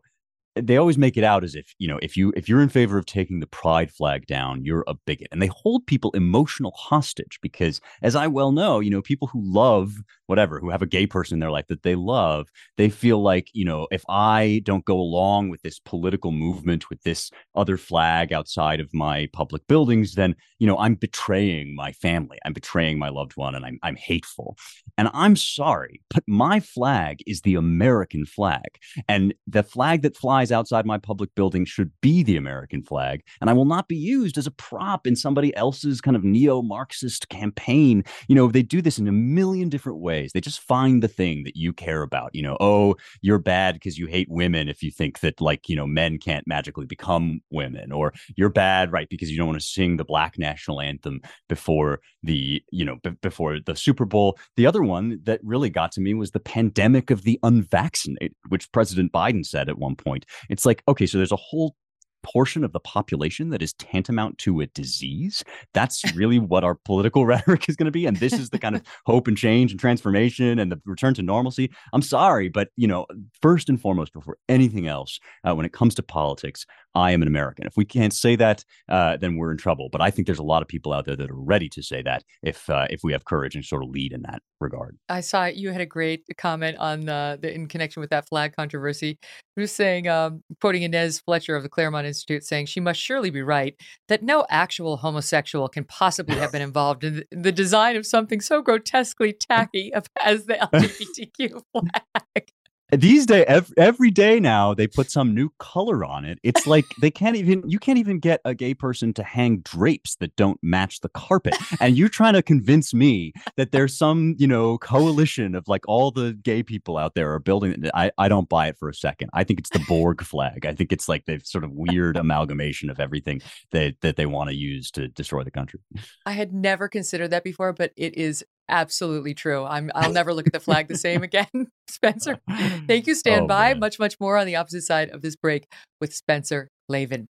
they always make it out as if, you know, if you if you're in favor of taking the pride flag down, you're a bigot. And they hold people emotional hostage because, as I well know, you know, people who love whatever, who have a gay person in their life that they love, they feel like, you know, if I don't go along with this political movement, with this other flag outside of my public buildings, then, you know, I'm betraying my family. I'm betraying my loved one, and I'm I'm hateful. And I'm sorry, but my flag is the American flag. And the flag that flies outside my public building should be the American flag, and I will not be used as a prop in somebody else's kind of neo-Marxist campaign. You know, they do this in a million different ways. They just find the thing that you care about. You know, oh, you're bad because you hate women if you think that, like, you know, men can't magically become women, or you're bad, right, because you don't want to sing the Black national anthem before the, you know, b- before the Super Bowl. The other one that really got to me was the pandemic of the unvaccinated, which President Biden said at one point. It's like, okay, so there's a whole portion of the population that is tantamount to a disease. That's really what our political rhetoric is going to be. And this is the kind of hope and change and transformation and the return to normalcy. I'm sorry, but, you know, first and foremost, before anything else, uh, when it comes to politics, I am an American. If we can't say that, uh, then we're in trouble. But I think there's a lot of people out there that are ready to say that if uh, if we have courage and sort of lead in that regard. I saw you had a great comment on uh, the in connection with that flag controversy. Who was saying, um, quoting Inez Fletcher of the Claremont Institute, saying she must surely be right that no actual homosexual can possibly have been involved in the design of something so grotesquely tacky as the L G B T Q flag. These days, every, every day now, they put some new color on it. It's like they can't even, you can't even get a gay person to hang drapes that don't match the carpet. And you're trying to convince me that there's some, you know, coalition of like all the gay people out there are building it. I, I don't buy it for a second. I think it's the Borg flag. I think it's like the sort of weird amalgamation of everything that, that they want to use to destroy the country. I had never considered that before, but it is absolutely true. I'm, I'll never look at the flag the same again, Spencer. Thank you. Stand oh, by. Man. Much, much more on the opposite side of this break with Spencer Lavin.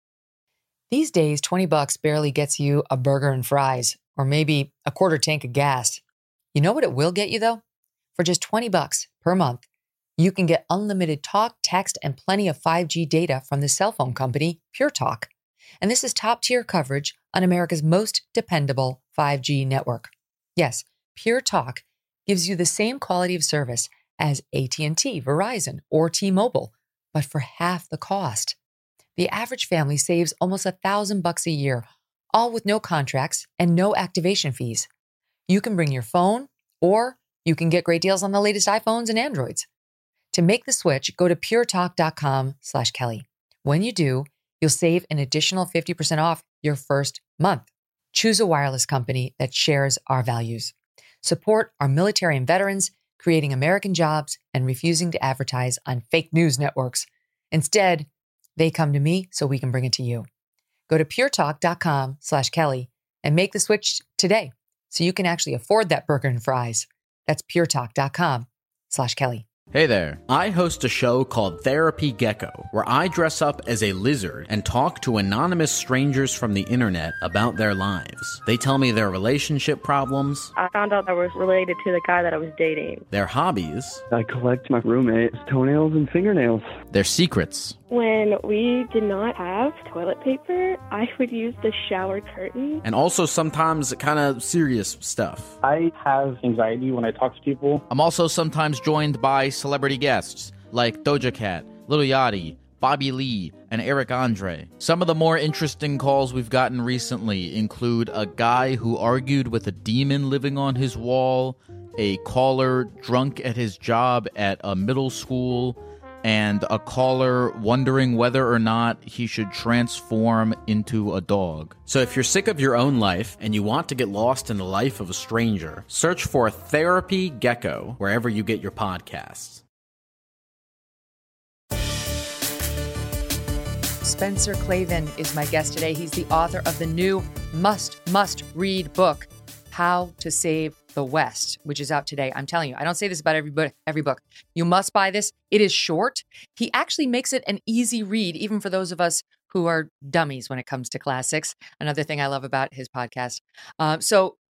These days, twenty bucks barely gets you a burger and fries, or maybe a quarter tank of gas. You know what it will get you, though? For just twenty bucks per month, you can get unlimited talk, text, and plenty of five G data from the cell phone company Pure Talk. And this is top-tier coverage on America's most dependable five G network. Yes, Pure Talk gives you the same quality of service as A T and T, Verizon, or T-Mobile, but for half the cost. The average family saves almost a thousand bucks a year, all with no contracts and no activation fees. You can bring your phone, or you can get great deals on the latest iPhones and Androids. To make the switch, go to puretalk.com slash Kelly. When you do, you'll save an additional fifty percent off your first month. Choose a wireless company that shares our values. Support our military and veterans, creating American jobs and refusing to advertise on fake news networks. Instead, they come to me so we can bring it to you. Go to puretalk.com slash Kelly and make the switch today so you can actually afford that burger and fries. That's puretalk.com slash Kelly. Hey there. I host a show called Therapy Gecko, where I dress up as a lizard and talk to anonymous strangers from the internet about their lives. They tell me their relationship problems. I found out I was related to the guy that I was dating. Their hobbies. I collect my roommate's toenails and fingernails. Their secrets. When we did not have toilet paper, I would use the shower curtain. And also sometimes kind of serious stuff. I have anxiety when I talk to people. I'm also sometimes joined by celebrity guests like Doja Cat, Lil Yachty, Bobby Lee, and Eric Andre. Some of the more interesting calls we've gotten recently include a guy who argued with a demon living on his wall, a caller drunk at his job at a middle school, and a caller wondering whether or not he should transform into a dog. So if you're sick of your own life and you want to get lost in the life of a stranger, search for Therapy Gecko wherever you get your podcasts. Spencer Klavan is my guest today. He's the author of the new must, must read book, How to Save the West, which is out today. I'm telling you, I don't say this about every book, every book. You must buy this. It is short. He actually makes it an easy read, even for those of us who are dummies when it comes to classics. Another thing I love about his podcast. Uh, so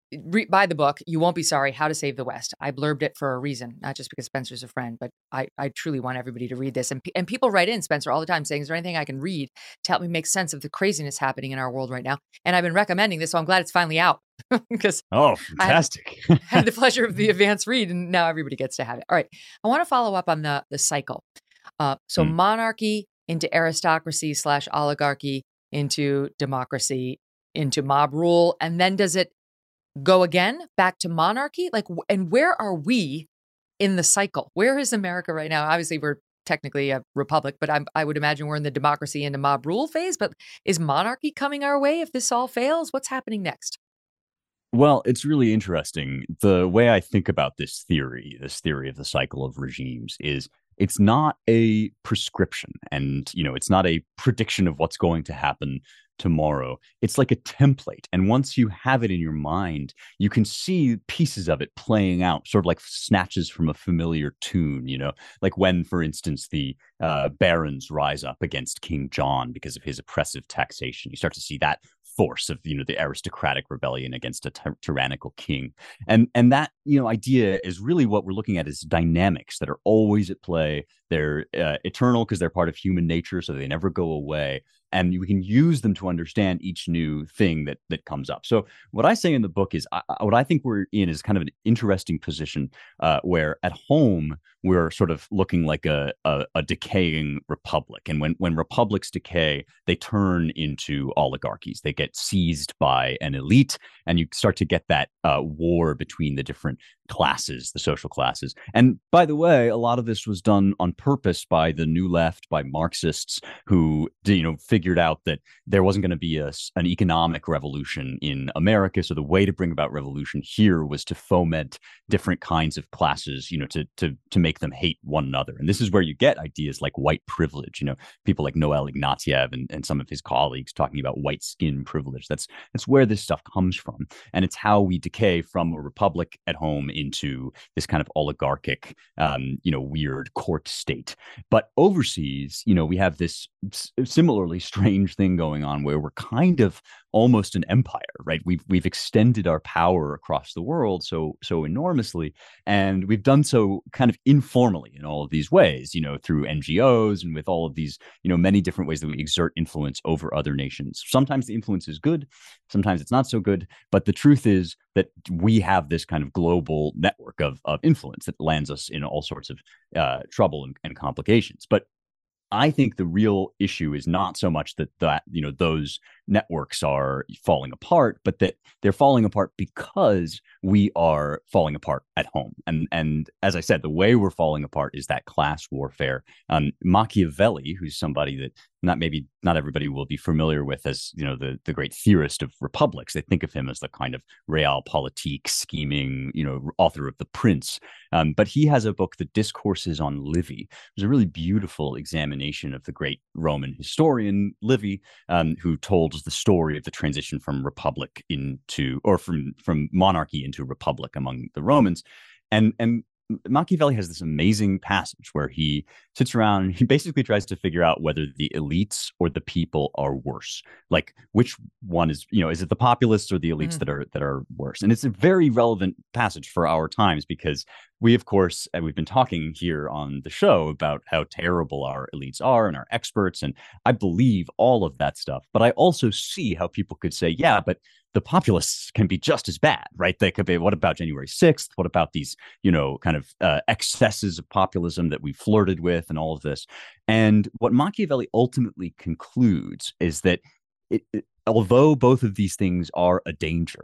re- buy the book. You won't be sorry. How to Save the West. I blurbed it for a reason, not just because Spencer's a friend, but I, I truly want everybody to read this. And, and people write in, Spencer, all the time saying, is there anything I can read to help me make sense of the craziness happening in our world right now? And I've been recommending this, so I'm glad it's finally out because oh, fantastic. I had, had the pleasure of the advanced read, and now everybody gets to have it. All right. I want to follow up on the, the cycle. Uh, so mm. monarchy into aristocracy slash oligarchy into democracy into mob rule. And then does it go again back to monarchy? Like, and where are we in the cycle? Where is America right now? Obviously, we're technically a republic, but I'm, I would imagine we're in the democracy into mob rule phase. But is monarchy coming our way if this all fails? What's happening next? Well, it's really interesting. The way I think about this theory, this theory of the cycle of regimes, is it's not a prescription, and you know, it's not a prediction of what's going to happen tomorrow. It's like a template, and once you have it in your mind, you can see pieces of it playing out, sort of like snatches from a familiar tune. You know, like when, for instance, the uh, barons rise up against King John because of his oppressive taxation. You start to see that force of, you know, the aristocratic rebellion against a ty- tyrannical king. And and that, you know, idea is really what we're looking at is dynamics that are always at play. They're uh, eternal because they're part of human nature, so they never go away. And we can use them to understand each new thing that that comes up. So what I say in the book is, I, what I think we're in is kind of an interesting position uh, where at home, we're sort of looking like a, a, a decaying republic. And when, when republics decay, they turn into oligarchies. They get seized by an elite, and you start to get that uh, war between the different classes, the social classes. And by the way, a lot of this was done on purpose by the New Left, by Marxists who, you know, figured out that there wasn't going to be a, an economic revolution in America. So the way to bring about revolution here was to foment different kinds of classes, you know, to to to make them hate one another. And this is where you get ideas like white privilege, you know, people like Noel Ignatiev and, and some of his colleagues talking about white skin privilege. That's that's where this stuff comes from. And it's how we decay from a republic at home into this kind of oligarchic, um, you know, weird court state. But overseas, you know, we have this s- similarly strange thing going on where we're kind of almost an empire, right? We've we've extended our power across the world so so enormously, and we've done so kind of informally in all of these ways, you know, through N G Os and with all of these, you know, many different ways that we exert influence over other nations. Sometimes the influence is good, sometimes it's not so good, but the truth is that we have this kind of global network of of influence that lands us in all sorts of uh, trouble and, and complications. But I think the real issue is not so much that that you know those networks are falling apart, but that they're falling apart because we are falling apart at home. And and as I said, the way we're falling apart is that class warfare. Um, Machiavelli, who's somebody that not maybe not everybody will be familiar with as, you know, the the great theorist of republics. They think of him as the kind of realpolitik scheming, you know, author of The Prince. Um, but he has a book, The Discourses on Livy. It was a really beautiful examination of the great Roman historian Livy, um, who told the story of the transition from republic into, or from from monarchy into republic among the Romans. And and Machiavelli has this amazing passage where he sits around and he basically tries to figure out whether the elites or the people are worse. Like, which one is, you know, is it the populists or the elites mm. that are that are worse? And it's a very relevant passage for our times because we, of course, and we've been talking here on the show about how terrible our elites are and our experts. And I believe all of that stuff. But I also see how people could say, yeah, but the populists can be just as bad, right? They could be, what about January sixth? What about these, you know, kind of uh, excesses of populism that we flirted with and all of this? And what Machiavelli ultimately concludes is that it, it, although both of these things are a danger,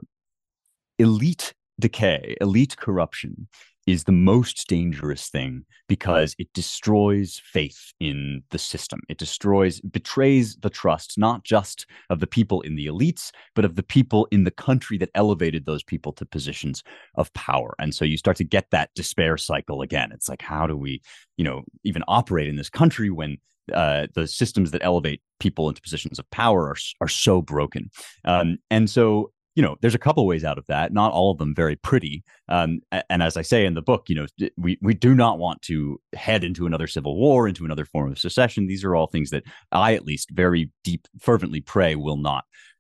elite decay, elite corruption is the most dangerous thing because it destroys faith in the system. It destroys, betrays the trust, not just of the people in the elites, but of the people in the country that elevated those people to positions of power. And so you start to get that despair cycle again. It's like, how do we, you know, even operate in this country when uh, the systems that elevate people into positions of power are, are so broken? Um, and so you know, there's a couple ways out of that, not all of them very pretty. Um, and as I say in the book, you know, we, we do not want to head into another civil war, into another form of secession. These are all things that I, at least, very deep, fervently pray will not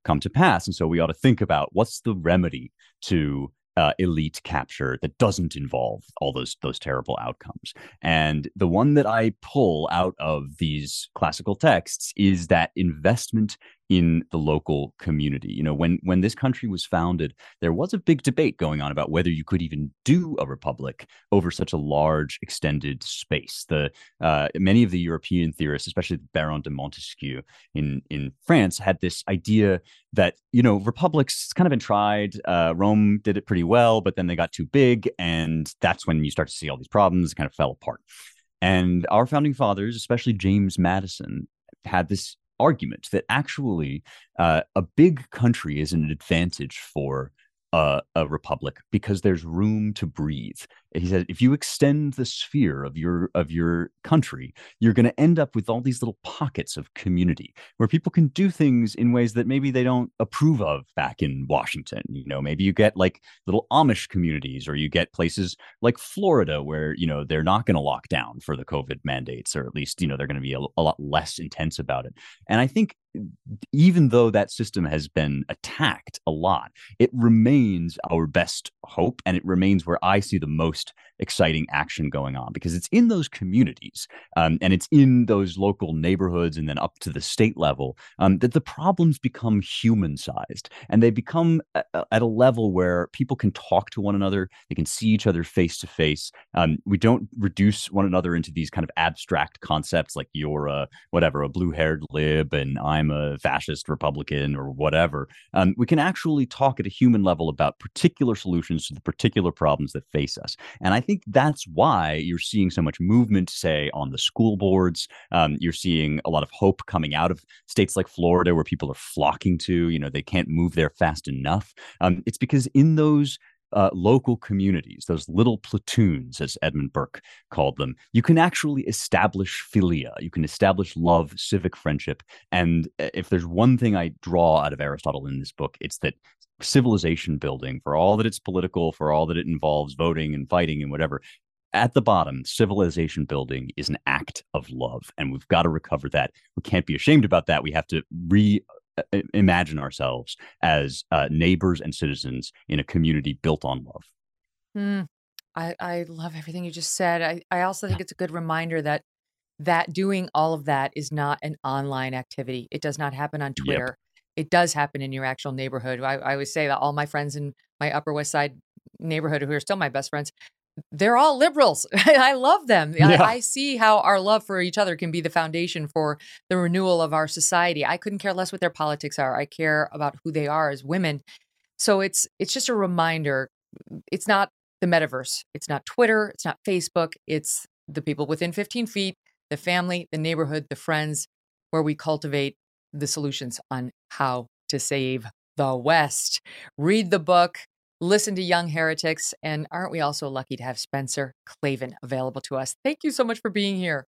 come to pass. And so we ought to think about what's the remedy to Uh, elite capture that doesn't involve all those those terrible outcomes. And the one that I pull out of these classical texts is that investment in the local community. You know, when when this country was founded, there was a big debate going on about whether you could even do a republic over such a large extended space. The uh, many of the European theorists, especially Baron de Montesquieu in in France, had this idea that, you know, republics, it's kind of been tried. Uh, Rome did it pretty well, but then they got too big. And that's when you start to see all these problems kind of fell apart. And our founding fathers, especially James Madison, had this argument that actually uh, a big country is an advantage for uh, a republic because there's room to breathe. He said, if you extend the sphere of your of your country, you're going to end up with all these little pockets of community where people can do things in ways that maybe they don't approve of back in Washington. You know, maybe you get like little Amish communities, or you get places like Florida where, you know, they're not going to lock down for the COVID mandates, or at least, you know, they're going to be a, a lot less intense about it. And I think even though that system has been attacked a lot, it remains our best hope, and it remains where I see the most exciting action going on, because it's in those communities um, and it's in those local neighborhoods and then up to the state level um, that the problems become human-sized, and they become a, at a level where people can talk to one another, they can see each other face to face. Um, we don't reduce one another into these kind of abstract concepts like you're a whatever, a blue-haired lib and I'm a fascist Republican or whatever. Um, we can actually talk at a human level about particular solutions to the particular problems that face us. And I think that's why you're seeing so much movement, say, on the school boards. Um, you're seeing a lot of hope coming out of states like Florida where people are flocking to. You know, they can't move there fast enough. Um, it's because in those Uh, local communities, those little platoons, as Edmund Burke called them, you can actually establish philia. You can establish love, civic friendship. And if there's one thing I draw out of Aristotle in this book, it's that civilization building, for all that it's political, for all that it involves voting and fighting and whatever, at the bottom, civilization building is an act of love. And we've got to recover that. We can't be ashamed about that. We have to re imagine ourselves as uh, neighbors and citizens in a community built on love. Mm, I, I love everything you just said. I, I also think it's a good reminder that that doing all of that is not an online activity. It does not happen on Twitter. Yep. It does happen in your actual neighborhood. I, I always say that all my friends in my Upper West Side neighborhood, who are still my best friends, they're all liberals. I love them. Yeah. I, I see how our love for each other can be the foundation for the renewal of our society. I couldn't care less what their politics are. I care about who they are as women. So it's it's just a reminder. It's not the metaverse. It's not Twitter. It's not Facebook. It's the people within fifteen feet, the family, the neighborhood, the friends, where we cultivate the solutions on how to save the West. Read the book. Listen to Young Heretics, and aren't we also lucky to have Spencer Klavan available to us? Thank you so much for being here.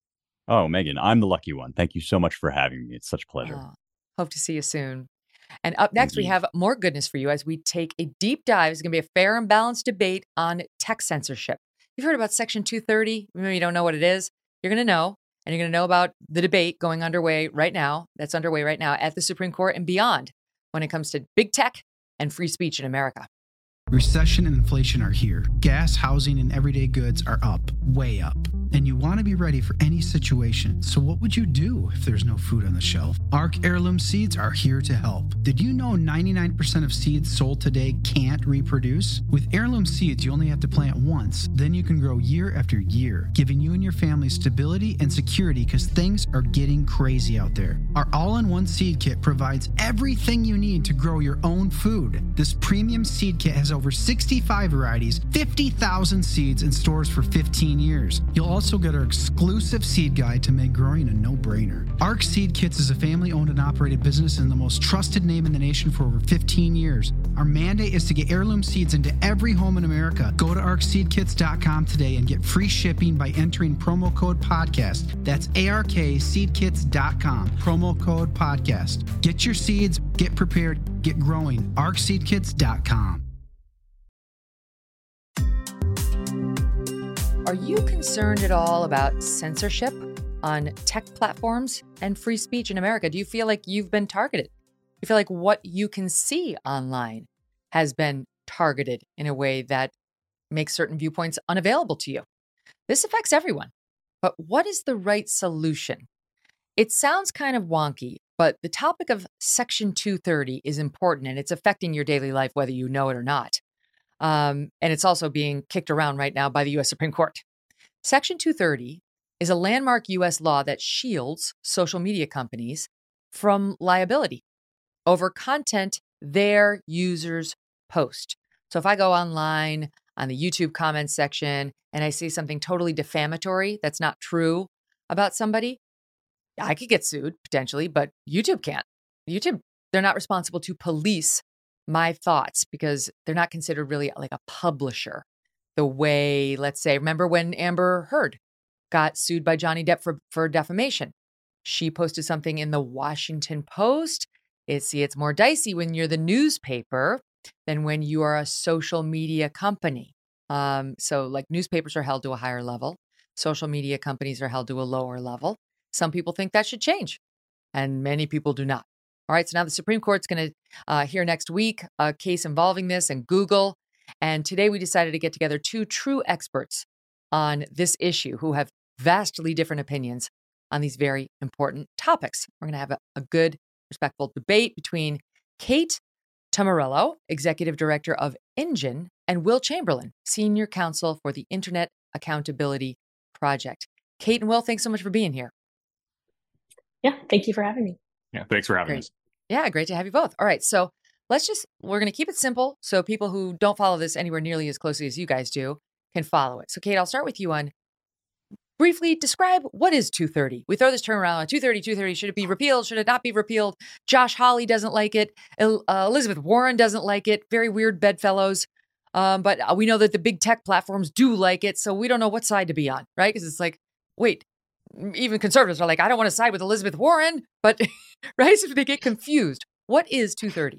Oh, Megan, I'm the lucky one. Thank you so much for having me. It's such a pleasure. Oh, hope to see you soon. And up next, Indeed. we have more goodness for you as we take a deep dive. It's going to be a fair and balanced debate on tech censorship. You've heard about Section two thirty. Maybe you don't know what it is. You're going to know, and you're going to know about the debate going underway right now, that's underway right now at the Supreme Court and beyond when it comes to big tech and free speech in America. Recession and inflation are here. Gas, housing, and everyday goods are up, way up. And you want to be ready for any situation. So what would you do if there's no food on the shelf? Arc Heirloom Seeds are here to help. Did you know ninety-nine percent of seeds sold today can't reproduce? With Heirloom Seeds, you only have to plant once. Then you can grow year after year, giving you and your family stability and security because things are getting crazy out there. Our all-in-one seed kit provides everything you need to grow your own food. This premium seed kit has over sixty-five varieties, fifty thousand seeds, and stores for fifteen years. You'll also also get our exclusive seed guide to make growing a no-brainer. Arc Seed Kits is a family-owned and operated business and the most trusted name in the nation for over fifteen years. Our mandate is to get heirloom seeds into every home in America. Go to arc seed kits dot com today and get free shipping by entering promo code podcast. That's A R K seed kits dot com, promo code podcast. Get your seeds, get prepared, get growing. arc seed kits dot com. Are you concerned at all about censorship on tech platforms and free speech in America? Do you feel like you've been targeted? You feel like what you can see online has been targeted in a way that makes certain viewpoints unavailable to you. This affects everyone. But what is the right solution? It sounds kind of wonky, but the topic of Section two thirty is important, and it's affecting your daily life, whether you know it or not. Um, and it's also being kicked around right now by the U S Supreme Court. Section two thirty is a landmark U S law that shields social media companies from liability over content their users post. So if I go online on the YouTube comments section and I see something totally defamatory that's not true about somebody, I could get sued potentially, but YouTube can't. YouTube, they're not responsible to police my thoughts because they're not considered really like a publisher. The way, let's say, remember when Amber Heard got sued by Johnny Depp for, for defamation? She posted something in the Washington Post. It's, see, it's more dicey when you're the newspaper than when you are a social media company. Um, so like newspapers are held to a higher level. Social media companies are held to a lower level. Some people think that should change, and many people do not. All right, so now the Supreme Court's going to uh, hear next week a case involving this and Google. And today we decided to get together two true experts on this issue who have vastly different opinions on these very important topics. We're going to have a, a good, respectful debate between Kate Tomarello, Executive Director of Engine, and Will Chamberlain, Senior Counsel for the Internet Accountability Project. Kate and Will, thanks so much for being here. Yeah, thank you for having me. Yeah, thanks for having Great. us. Yeah, great to have you both. All right, so let's just, we're going to keep it simple so people who don't follow this anywhere nearly as closely as you guys do can follow it. So Kate, I'll start with you on briefly describe what is two thirty. We throw this term around, two thirty, two thirty, should it be repealed? Should it not be repealed? Josh Hawley doesn't like it. Uh, Elizabeth Warren doesn't like it. Very weird bedfellows. Um, but we know that the big tech platforms do like it. So we don't know what side to be on, right? Because it's like, wait, even conservatives are like, I don't want to side with Elizabeth Warren, but right? So they get confused. What is two thirty?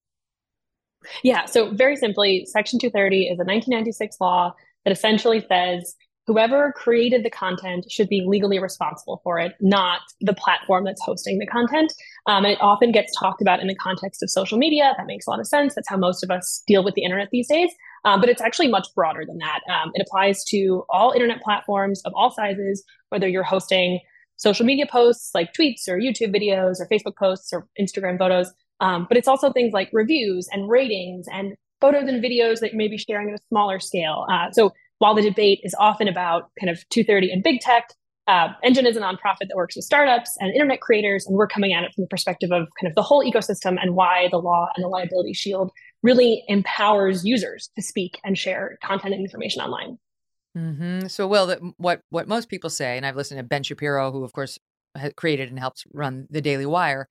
Yeah, so very simply, Section two thirty is a nineteen ninety-six law that essentially says whoever created the content should be legally responsible for it, not the platform that's hosting the content. Um, and it often gets talked about in the context of social media. That makes a lot of sense. That's how most of us deal with the internet these days. Um, but it's actually much broader than that. Um, it applies to all internet platforms of all sizes, whether you're hosting social media posts like tweets or YouTube videos or Facebook posts or Instagram photos. Um, but it's also things like reviews and ratings and photos and videos that you may be sharing at a smaller scale. Uh, so while the debate is often about kind of two thirty and big tech, uh, Engine is a nonprofit that works with startups and internet creators, and we're coming at it from the perspective of kind of the whole ecosystem and why the law and the liability shield really empowers users to speak and share content and information online. Mm-hmm. So, Will, that what what most people say, and I've listened to Ben Shapiro, who of course has created and helps run the Daily Wire.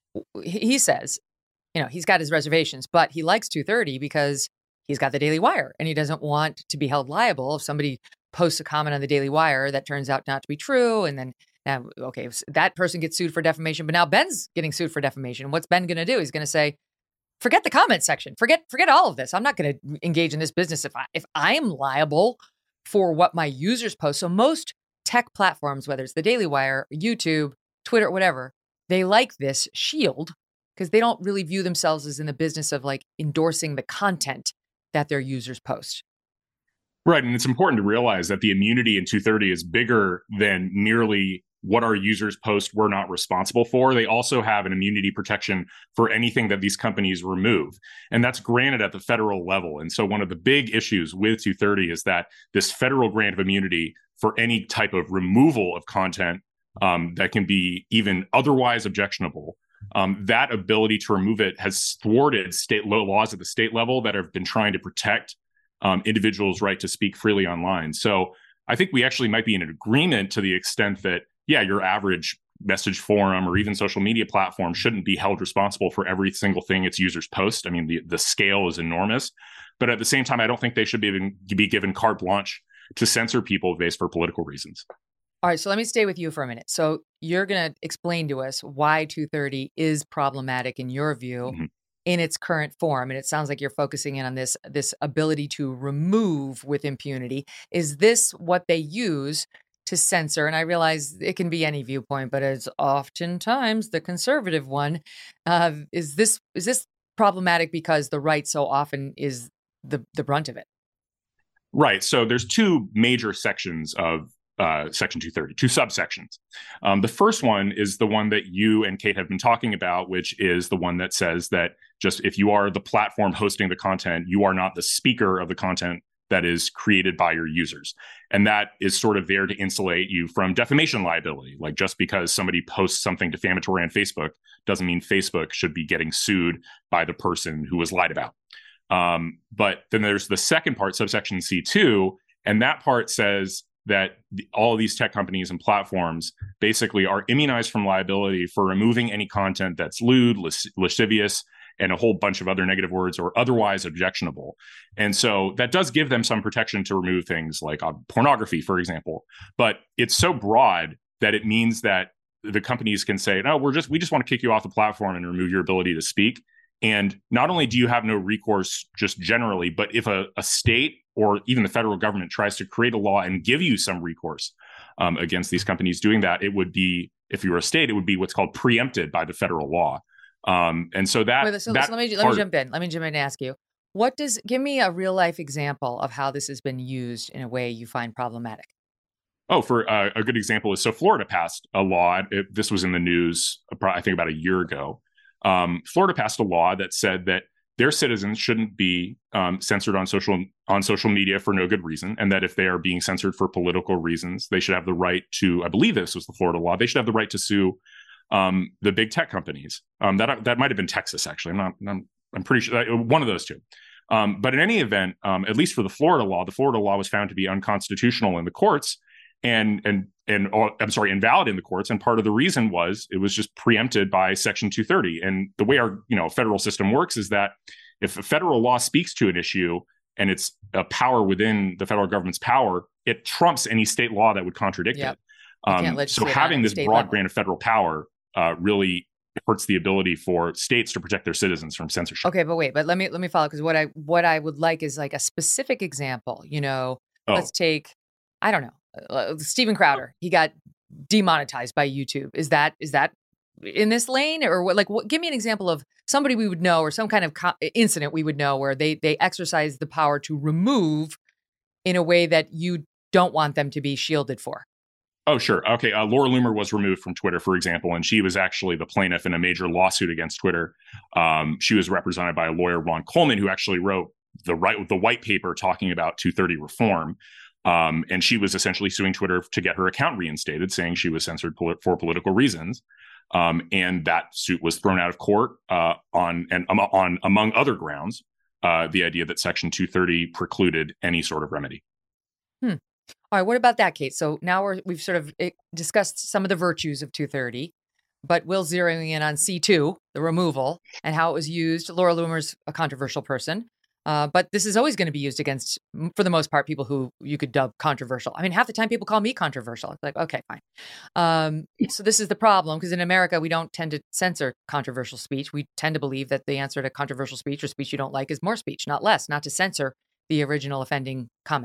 He says, you know, he's got his reservations, but he likes two thirty because he's got the Daily Wire and he doesn't want to be held liable if somebody posts a comment on the Daily Wire that turns out not to be true. And then, now, okay, that person gets sued for defamation, but now Ben's getting sued for defamation. What's Ben going to do? He's going to say, forget the comment section. Forget forget all of this. I'm not going to engage in this business if I, if I am liable for what my users post. So most tech platforms, whether it's the Daily Wire, YouTube, Twitter, whatever, they like this shield because they don't really view themselves as in the business of like endorsing the content that their users post. Right. And it's important to realize that the immunity in two thirty is bigger than merely what our users post we're not responsible for. They also have an immunity protection for anything that these companies remove. And that's granted at the federal level. And so one of the big issues with two thirty is that this federal grant of immunity for any type of removal of content um, that can be even otherwise objectionable, um, that ability to remove it has thwarted state laws at the state level that have been trying to protect um, individuals' right to speak freely online. So I think we actually might be in an agreement to the extent that, yeah, your average message forum or even social media platform shouldn't be held responsible for every single thing its users post. I mean, the, the scale is enormous. But at the same time, I don't think they should be, even, be given carte blanche to censor people based for political reasons. All right, so let me stay with you for a minute. So you're going to explain to us why two thirty is problematic in your view mm-hmm. in its current form. And it sounds like you're focusing in on this, this ability to remove with impunity. Is this what they use to censor, and I realize it can be any viewpoint, but it's oftentimes the conservative one. Uh, is this is this problematic because the right so often is the the brunt of it? Right. So there's two major sections of uh, Section two thirty, two subsections. Um, the first one is the one that you and Kate have been talking about, which is the one that says that just if you are the platform hosting the content, you are not the speaker of the content that is created by your users. And that is sort of there to insulate you from defamation liability. Like just because somebody posts something defamatory on Facebook doesn't mean Facebook should be getting sued by the person who was lied about. Um, but then there's the second part, subsection C two, and that part says that the, all of these tech companies and platforms basically are immunized from liability for removing any content that's lewd, lasc- lascivious, and a whole bunch of other negative words or otherwise objectionable. And so that does give them some protection to remove things like uh, pornography, for example. But it's so broad that it means that the companies can say, no, we're just we just want to kick you off the platform and remove your ability to speak. And not only do you have no recourse just generally, but if a, a state or even the federal government tries to create a law and give you some recourse um, against these companies doing that, it would be, if you were a state, it would be what's called preempted by the federal law. Um, and so that, Wait, so, that so let me let part, me jump in. Let me jump in and ask you, what does give me a real life example of how this has been used in a way you find problematic? Oh, for uh, a good example is so Florida passed a law. It, this was in the news, I think about a year ago. Um, Florida passed a law that said that their citizens shouldn't be um, censored on social on social media for no good reason, and that if they are being censored for political reasons, they should have the right to. I believe this was the Florida law. They should have the right to sue um, the big tech companies. Um, that that might have been Texas, actually. I'm not. I'm, I'm pretty sure that, one of those two. Um, but in any event, um, at least for the Florida law, the Florida law was found to be unconstitutional in the courts. And and and oh, I'm sorry, invalid in the courts. And part of the reason was it was just preempted by Section two thirty. And the way our you know federal system works is that if a federal law speaks to an issue and it's a power within the federal government's power, it trumps any state law that would contradict yep. it. Um, so having this broad level. grant of federal power uh, really hurts the ability for states to protect their citizens from censorship. Okay, but wait, but let me let me follow, because what I what I would like is like a specific example. You know, oh. let's take I don't know. Uh, Steven Crowder, he got demonetized by YouTube. Is that is that in this lane, or what? Like, what, give me an example of somebody we would know, or some kind of co- incident we would know where they they exercise the power to remove in a way that you don't want them to be shielded for. Oh, sure. Okay. Uh, Laura Loomer was removed from Twitter, for example, and she was actually the plaintiff in a major lawsuit against Twitter. Um, she was represented by a lawyer, Ron Coleman, who actually wrote the right the white paper talking about two thirty reform. Um, and she was essentially suing Twitter to get her account reinstated, saying she was censored pol- for political reasons. Um, and that suit was thrown out of court uh, on and um, on among other grounds, uh, the idea that Section two thirty precluded any sort of remedy. Hmm. All right. What about that, Kate? So now we're, we've sort of discussed some of the virtues of two thirty, but Will zeroing in on C two, the removal, and how it was used. Laura Loomer's a controversial person. Uh, but this is always going to be used against, for the most part, people who you could dub controversial. I mean, half the time people call me controversial. It's like, okay, fine. Um, so this is the problem, because in America, we don't tend to censor controversial speech. We tend to believe that the answer to controversial speech or speech you don't like is more speech, not less, not to censor the original offending comment.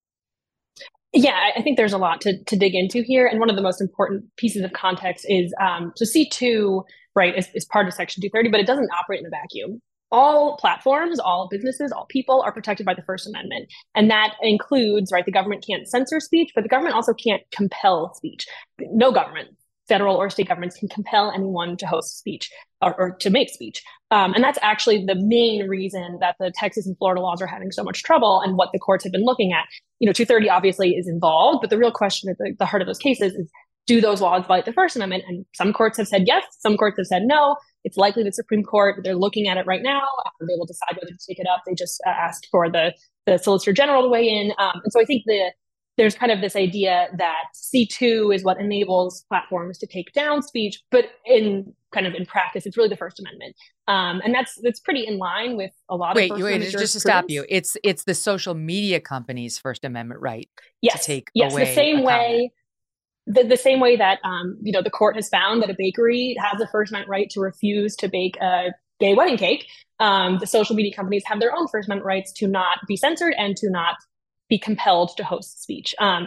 Yeah, I think there's a lot to, to dig into here. And one of the most important pieces of context is, um, so C two, right, is, is part of Section two thirty, but it doesn't operate in a vacuum. All platforms, all businesses, all people are protected by the First Amendment. And that includes, right, the government can't censor speech, but the government also can't compel speech. No government, federal or state governments, can compel anyone to host speech or, or to make speech. Um, and that's actually the main reason that the Texas and Florida laws are having so much trouble, and what the courts have been looking at. You know, two thirty obviously is involved, but the real question at the, the heart of those cases is, do those laws violate the First Amendment? And some courts have said yes, some courts have said no. It's likely the Supreme Court, they're looking at it right now. They will decide whether to take it up. They just uh, asked for the, the Solicitor General to weigh in. Um, and so I think the there's kind of this idea that C two is what enables platforms to take down speech, but in kind of in practice, it's really the First Amendment. Um, and that's that's pretty in line with a lot wait, of Wait, wait, just to stop you. It's it's the social media companies' First Amendment right yes, to take yes, away the same way. The, the same way that, um, you know, the court has found that a bakery has a First Amendment right to refuse to bake a gay wedding cake, um, the social media companies have their own First Amendment rights to not be censored and to not be compelled to host speech. Um, so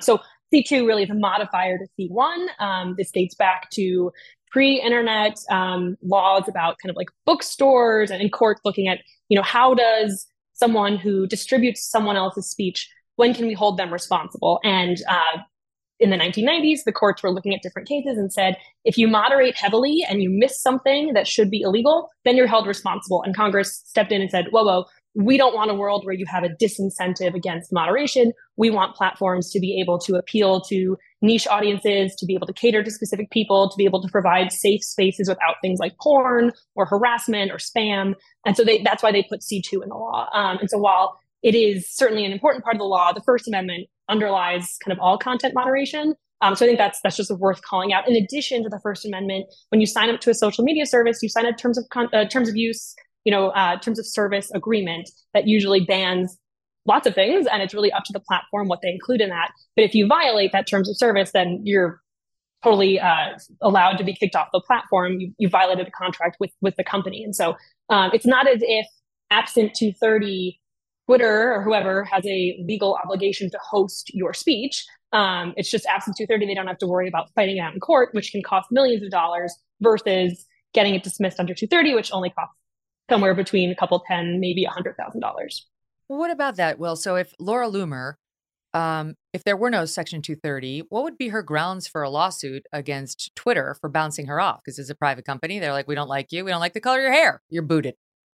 C two really is a modifier to C one. Um, this dates back to pre-internet um, laws about kind of like bookstores and in courts looking at, you know, how does someone who distributes someone else's speech, when can we hold them responsible? And uh, in the nineteen nineties, the courts were looking at different cases and said, if you moderate heavily and you miss something that should be illegal, then you're held responsible. And Congress stepped in and said, whoa, whoa, we don't want a world where you have a disincentive against moderation. We want platforms to be able to appeal to niche audiences, to be able to cater to specific people, to be able to provide safe spaces without things like porn or harassment or spam. And so they, that's why they put C two in the law. Um, and so while it is certainly an important part of the law, the First Amendment underlies kind of all content moderation. Um, so I think that's that's just worth calling out. In addition to the First Amendment, when you sign up to a social media service, you sign up terms of con- uh, terms of use, you know, uh, terms of service agreement that usually bans lots of things, and it's really up to the platform what they include in that. But if you violate that terms of service, then you're totally uh, allowed to be kicked off the platform. You, you violated a contract with with the company, and so um, it's not as if absent two thirty, Twitter or whoever has a legal obligation to host your speech. Um, it's just absent two thirty, they don't have to worry about fighting it out in court, which can cost millions of dollars, versus getting it dismissed under two thirty, which only costs somewhere between a couple ten, maybe one hundred thousand dollars. What about that, Will? So if Laura Loomer, um, if there were no Section two thirty, what would be her grounds for a lawsuit against Twitter for bouncing her off? Because it's a private company. They're like, we don't like you. We don't like the color of your hair. You're booted.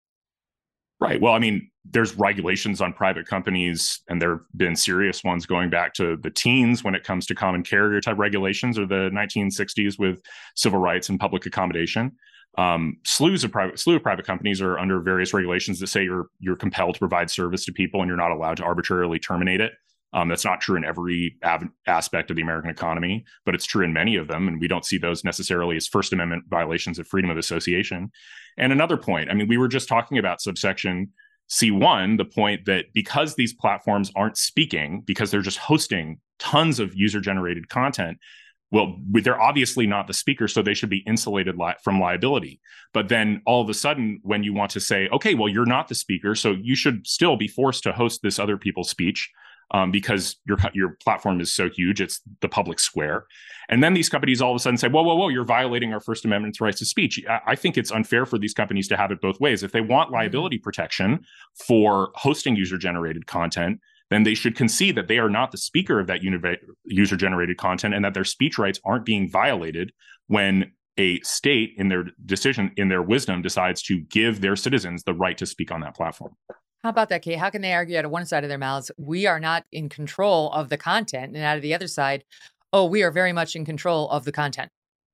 Right. Well, I mean, there's regulations on private companies, and there have been serious ones going back to the teens when it comes to common carrier type regulations, or the nineteen sixties with civil rights and public accommodation. Um, slews of private slew of private companies are under various regulations that say you're you're compelled to provide service to people and you're not allowed to arbitrarily terminate it. Um, that's not true in every av- aspect of the American economy, but it's true in many of them. And we don't see those necessarily as First Amendment violations of freedom of association. And another point, I mean, we were just talking about subsection C one, the point that because these platforms aren't speaking, because they're just hosting tons of user-generated content, well, they're obviously not the speaker, so they should be insulated li- from liability. But then all of a sudden, when you want to say, okay, well, you're not the speaker, so you should still be forced to host this other people's speech, Um, because your your platform is so huge, it's the public square. And then these companies all of a sudden say, whoa, whoa, whoa, you're violating our First Amendment's rights to speech. I, I think it's unfair for these companies to have it both ways. If they want liability protection for hosting user-generated content, then they should concede that they are not the speaker of that uni- user-generated content, and that their speech rights aren't being violated when a state, in their decision, in their wisdom, decides to give their citizens the right to speak on that platform. How about that, Kate? How can they argue out of one side of their mouths, we are not in control of the content, and out of the other side, oh, we are very much in control of the content?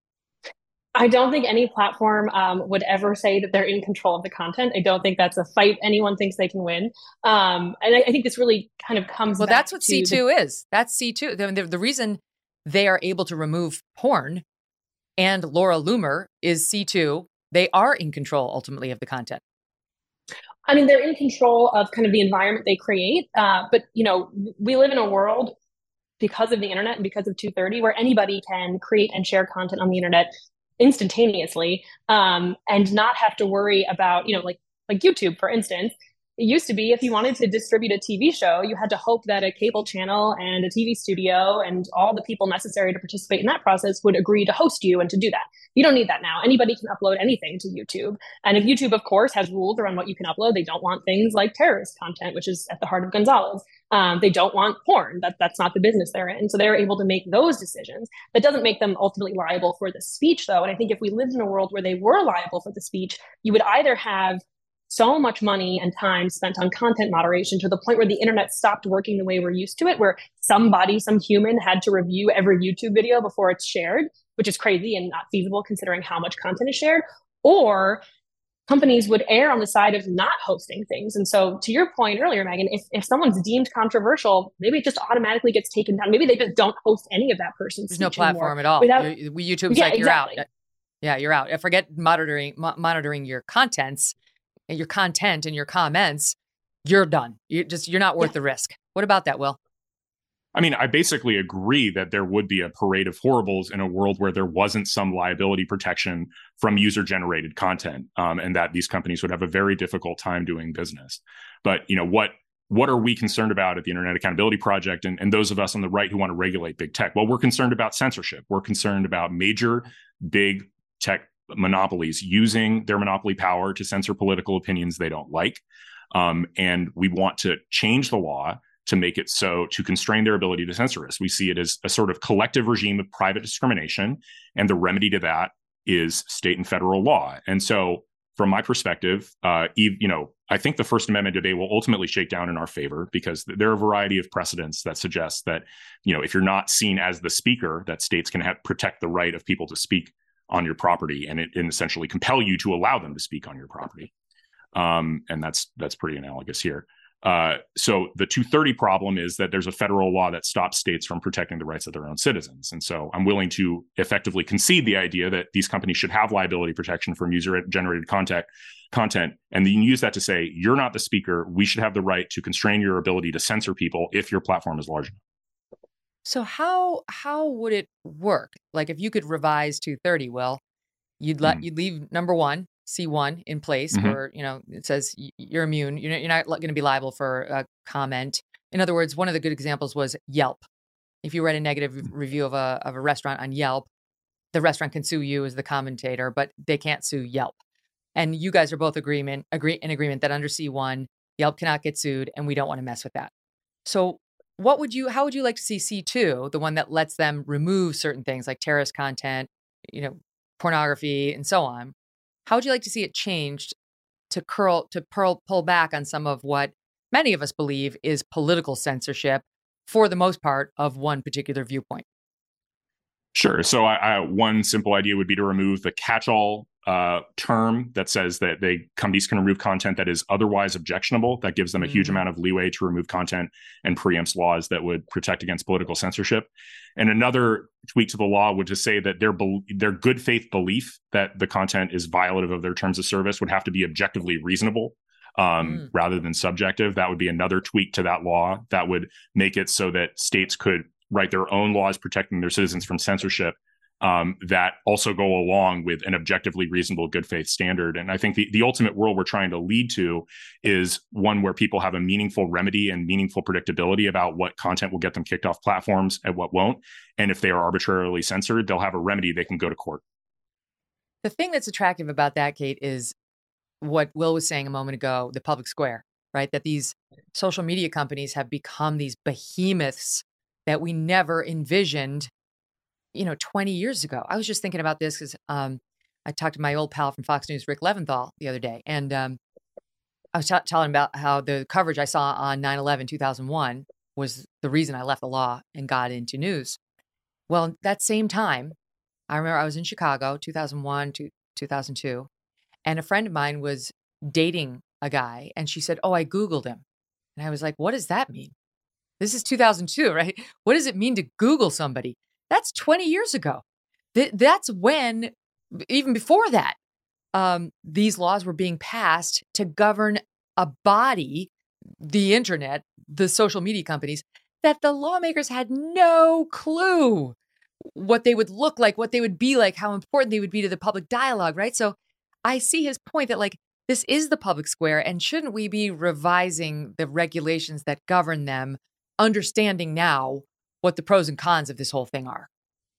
I don't think any platform um, would ever say that they're in control of the content. I don't think that's a fight anyone thinks they can win. Um, and I, I think this really kind of comes well, back that's what to C two the- is. That's C two. The, the, the reason they are able to remove porn and Laura Loomer is C two. They are in control, ultimately, of the content. I mean, they're in control of kind of the environment they create. Uh, but, you know, we live in a world, because of the internet and because of two thirty, where anybody can create and share content on the internet instantaneously, um, and not have to worry about, you know, like like YouTube, for instance. It used to be if you wanted to distribute a T V show, you had to hope that a cable channel and a T V studio and all the people necessary to participate in that process would agree to host you and to do that. You don't need that now. Anybody can upload anything to YouTube. And if YouTube, of course, has rules around what you can upload, they don't want things like terrorist content, which is at the heart of Gonzalez. Um, they don't want porn. That, that's not the business they're in. So they're able to make those decisions. That doesn't make them ultimately liable for the speech, though. And I think if we lived in a world where they were liable for the speech, you would either have so much money and time spent on content moderation to the point where the internet stopped working the way we're used to it, where somebody, some human had to review every YouTube video before it's shared, which is crazy and not feasible considering how much content is shared, or companies would err on the side of not hosting things. And so to your point earlier, Megan, if, if someone's deemed controversial, maybe it just automatically gets taken down. Maybe they just don't host any of that person's There's no speech platform anymore at all. without- YouTube's Yeah, like, you're exactly. out. Yeah, you're out. Forget monitoring mo- monitoring your contents, your content and your comments. You're done. You're just you're not worth Yeah. the risk. What about that, Will? I mean, I basically agree that there would be a parade of horribles in a world where there wasn't some liability protection from user-generated content, um, and that these companies would have a very difficult time doing business. But, you know, what what are we concerned about at the Internet Accountability Project and, and those of us on the right who want to regulate big tech? Well, we're concerned about censorship. We're concerned about major big tech monopolies using their monopoly power to censor political opinions they don't like. Um, and we want to change the law to make it so, to constrain their ability to censor us. We see it as a sort of collective regime of private discrimination, and the remedy to that is state and federal law. And so from my perspective, uh, you know, I think the First Amendment debate will ultimately shake down in our favor, because there are a variety of precedents that suggest that, you know, if you're not seen as the speaker, that states can have, protect the right of people to speak on your property, and it and essentially compel you to allow them to speak on your property. Um, and that's that's pretty analogous here. Uh, so the two thirty problem is that there's a federal law that stops states from protecting the rights of their own citizens. And so I'm willing to effectively concede the idea that these companies should have liability protection from user-generated content, content, and then use that to say, you're not the speaker. We should have the right to constrain your ability to censor people if your platform is large enough. So how how would it work? Like, if you could revise two thirty, well, you'd let mm. you'd leave number one, C one, in place, mm-hmm. where, you know, it says you're immune. You're not, you're not going to be liable for a comment. In other words, one of the good examples was Yelp. If you read a negative mm-hmm. review of a of a restaurant on Yelp, the restaurant can sue you as the commentator, but they can't sue Yelp. And you guys are both agreement agree in agreement that under C one, Yelp cannot get sued, and we don't want to mess with that. So what would you, how would you like to see C two, the one that lets them remove certain things like terrorist content, you know, pornography, and so on? How would you like to see it changed to curl, to pearl, pull back on some of what many of us believe is political censorship, for the most part, of one particular viewpoint? Sure. So I, I, one simple idea would be to remove the catch-all uh, term that says that they companies can remove content that is otherwise objectionable. That gives them a mm-hmm. huge amount of leeway to remove content and preempts laws that would protect against political censorship. And another tweak to the law would just say that their be- their good faith belief that the content is violative of their terms of service would have to be objectively reasonable um, mm. rather than subjective. That would be another tweak to that law that would make it so that states could write their own laws protecting their citizens from censorship um, that also go along with an objectively reasonable good faith standard. And I think the, the ultimate world we're trying to lead to is one where people have a meaningful remedy and meaningful predictability about what content will get them kicked off platforms and what won't. And if they are arbitrarily censored, they'll have a remedy. They can go to court. The thing that's attractive about that, Kate, is what Will was saying a moment ago, the public square, right? That these social media companies have become these behemoths that we never envisioned, you know, twenty years ago. I was just thinking about this because um, I talked to my old pal from Fox News, Rick Leventhal, the other day. And um, I was t- telling about how the coverage I saw on nine eleven two thousand one was the reason I left the law and got into news. Well, that same time, I remember I was in Chicago, two thousand one to two thousand two, and a friend of mine was dating a guy, and she said, "Oh, I Googled him." And I was like, "What does that mean?" This is two thousand two, right? What does it mean to Google somebody? That's twenty years ago. Th- that's when, even before that, um, these laws were being passed to govern a body, the internet, the social media companies, that the lawmakers had no clue what they would look like, what they would be like, how important they would be to the public dialogue, right? So I see his point that, like, this is the public square, and shouldn't we be revising the regulations that govern them, understanding now what the pros and cons of this whole thing are?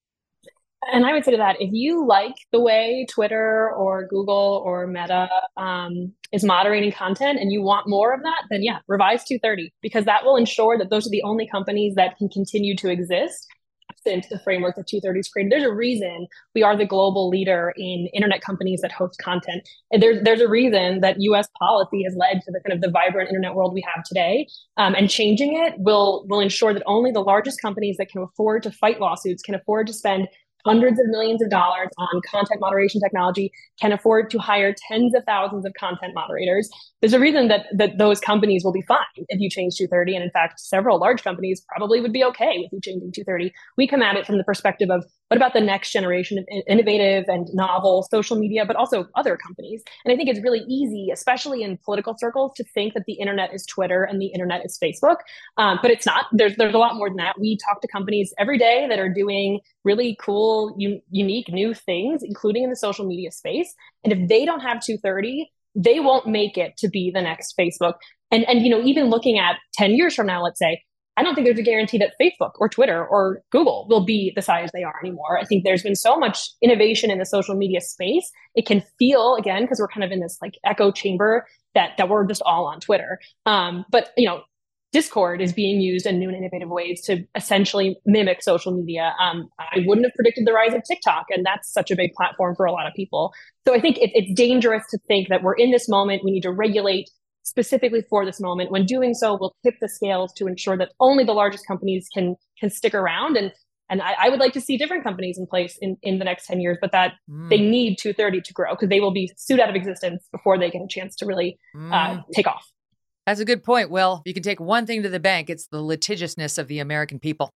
And I would say to that, if you like the way Twitter or Google or Meta um, is moderating content and you want more of that, then yeah, revise two thirty, because that will ensure that those are the only companies that can continue to exist absent the framework that two thirty is created. There's a reason we are the global leader in internet companies that host content. And there's there's a reason that U S policy has led to the kind of the vibrant internet world we have today. Um, and changing it will will ensure that only the largest companies that can afford to fight lawsuits, can afford to spend hundreds of millions of dollars on content moderation technology, can afford to hire tens of thousands of content moderators. There's a reason that that those companies will be fine if you change two thirty. And in fact, several large companies probably would be okay with you changing two thirty. We come at it from the perspective of, what about the next generation of innovative and novel social media, but also other companies? And I think it's really easy, especially in political circles, to think that the internet is Twitter and the internet is Facebook. Um, but it's not. There's there's a lot more than that. We talk to companies every day that are doing really cool, un- unique new things, including in the social media space. And if they don't have two thirty, they won't make it to be the next Facebook. And, and, you know, even looking at ten years from now, let's say, I don't think there's a guarantee that Facebook or Twitter or Google will be the size they are anymore. I think there's been so much innovation in the social media space. It can feel, again, because we're kind of in this like echo chamber that, that we're just all on Twitter. Um, but, you know, Discord is being used in new and innovative ways to essentially mimic social media. Um, I wouldn't have predicted the rise of TikTok, and that's such a big platform for a lot of people. So I think it, it's dangerous to think that we're in this moment. We need to regulate specifically for this moment. When doing so, we'll tip the scales to ensure that only the largest companies can can stick around. And and I, I would like to see different companies in place in, in the next ten years, but that mm. they need two thirty to grow because they will be sued out of existence before they get a chance to really mm. uh, take off. That's a good point, Will. You can take one thing to the bank. It's the litigiousness of the American people.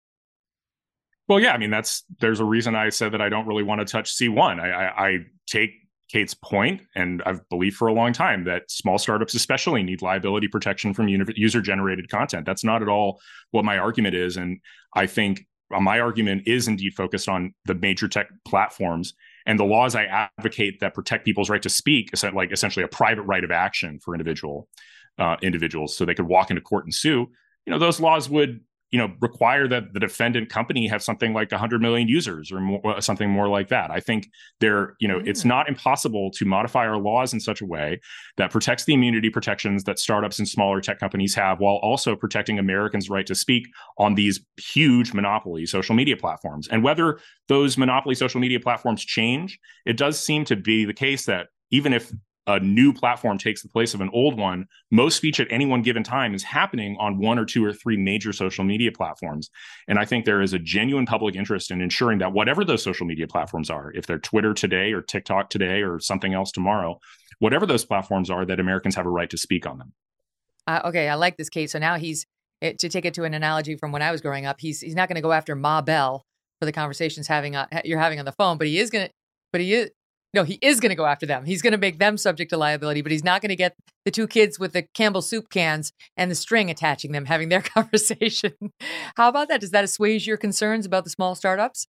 Well, yeah, I mean, that's there's a reason I said that I don't really want to touch C one. I, I, I take Kate's point, and I've believed for a long time that small startups especially need liability protection from user-generated content. That's not at all what my argument is. And I think my argument is indeed focused on the major tech platforms and the laws I advocate that protect people's right to speak, like essentially a private right of action for individual uh, individuals, so they could walk into court and sue. You know, those laws would, you know, require that the defendant company have something like one hundred million users or more, something more like that. I think there, you know, mm. it's not impossible to modify our laws in such a way that protects the immunity protections that startups and smaller tech companies have, while also protecting Americans' right to speak on these huge monopoly social media platforms. And whether those monopoly social media platforms change, it does seem to be the case that even if a new platform takes the place of an old one, most speech at any one given time is happening on one or two or three major social media platforms. And I think there is a genuine public interest in ensuring that whatever those social media platforms are, if they're Twitter today or TikTok today or something else tomorrow, whatever those platforms are, that Americans have a right to speak on them. Uh, okay, I like this, Kate. So now he's, it, to take it to an analogy from when I was growing up, he's he's not going to go after Ma Bell for the conversations having uh, you're having on the phone, but he is going to, but he is, No, he is going to go after them. He's going to make them subject to liability, but he's not going to get the two kids with the Campbell soup cans and the string attaching them having their conversation. How about that? Does that assuage your concerns about the small startups?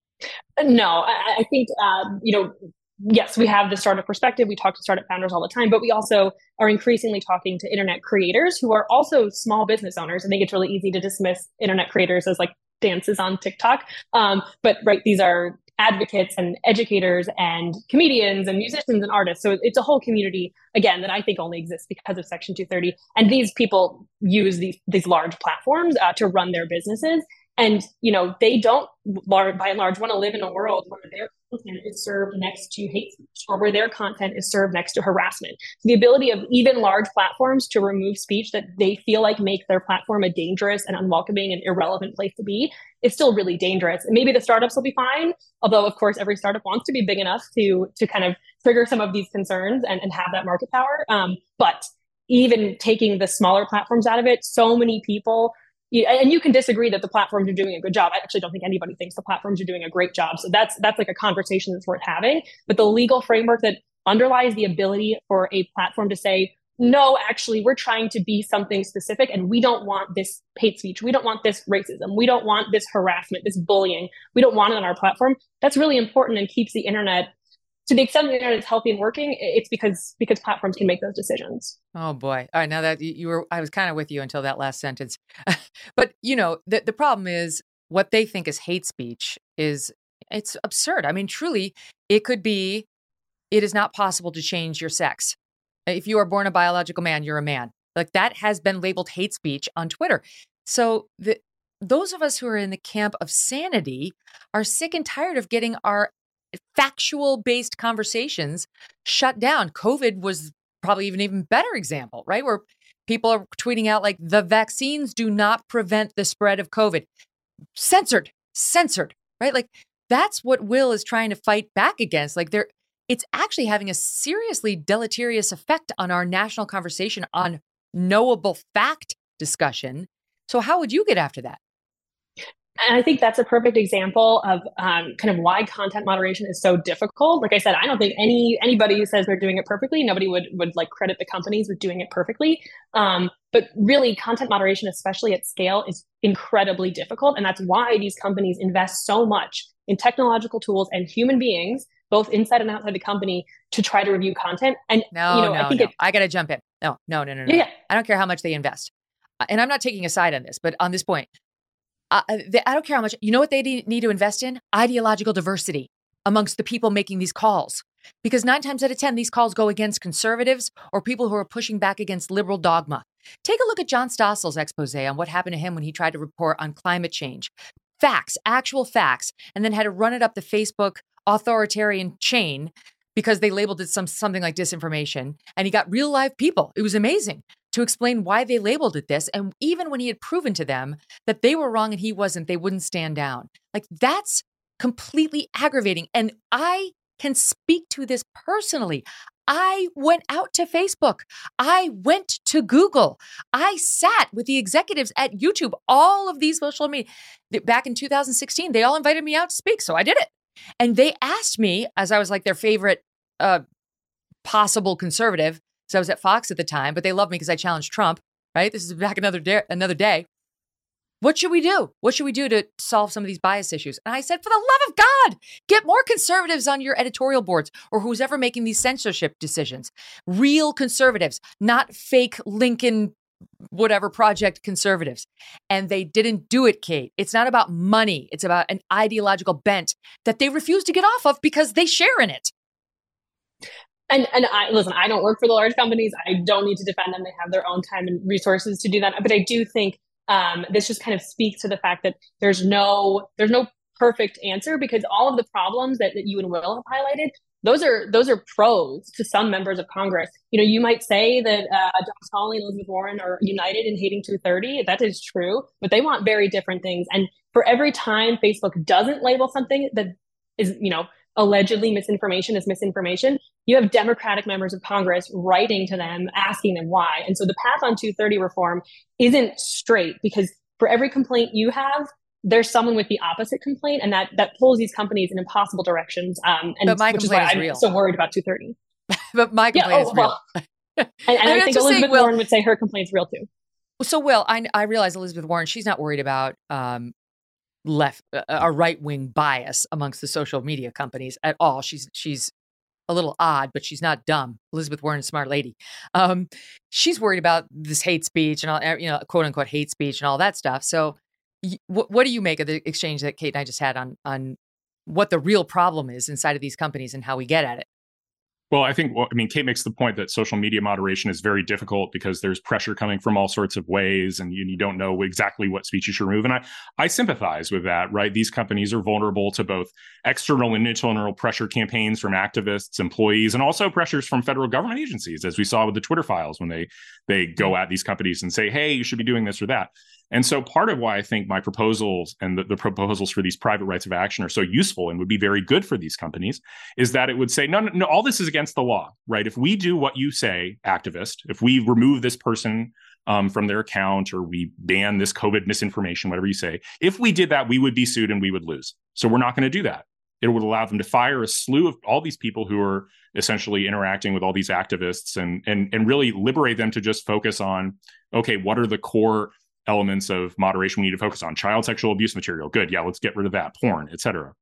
No, I, I think, um, you know, yes, we have the startup perspective. We talk to startup founders all the time, but we also are increasingly talking to internet creators who are also small business owners. I think it's really easy to dismiss internet creators as like dances on TikTok. Um, but right, these are advocates and educators and comedians and musicians and artists. So it's a whole community, again, that I think only exists because of Section two thirty. And these people use these, these large platforms uh, to run their businesses. And, you know, they don't, by and large, want to live in a world where their content is served next to hate speech or where their content is served next to harassment. The ability of even large platforms to remove speech that they feel like make their platform a dangerous and unwelcoming and irrelevant place to be is still really dangerous. And maybe the startups will be fine, although, of course, every startup wants to be big enough to, to kind of trigger some of these concerns and, and have that market power. Um, but even taking the smaller platforms out of it, so many people, and you can disagree that the platforms are doing a good job. I actually don't think anybody thinks the platforms are doing a great job. So that's that's like a conversation that's worth having. But the legal framework that underlies the ability for a platform to say, no, actually, we're trying to be something specific and we don't want this hate speech. We don't want this racism. We don't want this harassment, this bullying. We don't want it on our platform. That's really important and keeps the internet, to the extent the internet is healthy and working, it's because because platforms can make those decisions. Oh boy! All right, now that you were, I was kind of with you until that last sentence. But you know, the the problem is what they think is hate speech is it's absurd. I mean, truly, it could be. It is not possible to change your sex. If you are born a biological man, you're a man. Like that has been labeled hate speech on Twitter. So the, those of us who are in the camp of sanity are sick and tired of getting our factual-based conversations shut down. COVID was probably even even better example, right? Where people are tweeting out like, the vaccines do not prevent the spread of COVID. Censored, censored, right? Like that's what Will is trying to fight back against. Like they're, it's actually having a seriously deleterious effect on our national conversation on knowable fact discussion. So how would you get after that? And I think that's a perfect example of um, kind of why content moderation is so difficult. Like I said, I don't think any anybody who says they're doing it perfectly, nobody would would like credit the companies with doing it perfectly. Um, but really, content moderation, especially at scale, is incredibly difficult, and that's why these companies invest so much in technological tools and human beings, both inside and outside the company, to try to review content. And no, you know, no, I think no. it, I got to jump in. No, no, no, no, no. Yeah. I don't care how much they invest. Uh, And I'm not taking a side on this, but on this point, uh, they, I don't care how much. You know what they need need to invest in? Ideological diversity amongst the people making these calls. Because nine times out of ten, these calls go against conservatives or people who are pushing back against liberal dogma. Take a look at John Stossel's expose on what happened to him when he tried to report on climate change. Facts, actual facts, and then had to run it up the Facebook authoritarian chain because they labeled it some something like disinformation. And he got real live people. It was amazing to explain why they labeled it this. And even when he had proven to them that they were wrong and he wasn't, they wouldn't stand down. Like, that's completely aggravating. And I can speak to this personally. I went out to Facebook. I went to Google. I sat with the executives at YouTube, all of these social media. Back in two thousand sixteen, they all invited me out to speak. So I did it. And they asked me, as I was like their favorite uh, possible conservative, so I was at Fox at the time, but they loved me because I challenged Trump, right? This is back another day, another day. What should we do? What should we do to solve some of these bias issues? And I said, for the love of God, get more conservatives on your editorial boards or who's ever making these censorship decisions. Real conservatives, not fake Lincoln, whatever project conservatives. And they didn't do it, Kate. It's not about money. It's about an ideological bent that they refuse to get off of because they share in it. And and I listen, I don't work for the large companies. I don't need to defend them. They have their own time and resources to do that. But I do think Um, this just kind of speaks to the fact that there's no there's no perfect answer, because all of the problems that, that you and Will have highlighted, those are those are pros to some members of Congress. You know, you might say that uh, John Connally and Elizabeth Warren are united in hating two thirty. That is true, but they want very different things. And for every time Facebook doesn't label something that is, you know, allegedly misinformation as misinformation, you have Democratic members of Congress writing to them, asking them why. And so the path on two thirty reform isn't straight, because for every complaint you have, there's someone with the opposite complaint, and that that pulls these companies in impossible directions. Um, and but my which is why is I'm real. so worried about two thirty. But my complaint yeah, oh, is real. Well, and, and I, I think Elizabeth saying, Warren would say her complaint's real too. So, Will, I, I realize Elizabeth Warren, she's not worried about um, left uh, a right wing bias amongst the social media companies at all. She's she's a little odd, but she's not dumb. Elizabeth Warren, a smart lady. Um, she's worried about this hate speech and all, you know, quote unquote hate speech and all that stuff. So, y- what what do you make of the exchange that Kate and I just had on on what the real problem is inside of these companies and how we get at it? Well, I think, well, I mean, Kate makes the point that social media moderation is very difficult because there's pressure coming from all sorts of ways, and you, you don't know exactly what speech you should remove. And I, I sympathize with that, right? These companies are vulnerable to both external and internal pressure campaigns from activists, employees, and also pressures from federal government agencies, as we saw with the Twitter files when they they go at these companies and say, hey, you should be doing this or that. And so part of why I think my proposals and the, the proposals for these private rights of action are so useful and would be very good for these companies is that it would say, no, no, no, all this is against the law, right? If we do what you say, activist, if we remove this person um, from their account, or we ban this COVID misinformation, whatever you say, if we did that, we would be sued and we would lose. So we're not going to do that. It would allow them to fire a slew of all these people who are essentially interacting with all these activists, and and and really liberate them to just focus on, okay, what are the core elements of moderation we need to focus on? Child sexual abuse material. Good. Yeah, let's get rid of that. Porn, et cetera.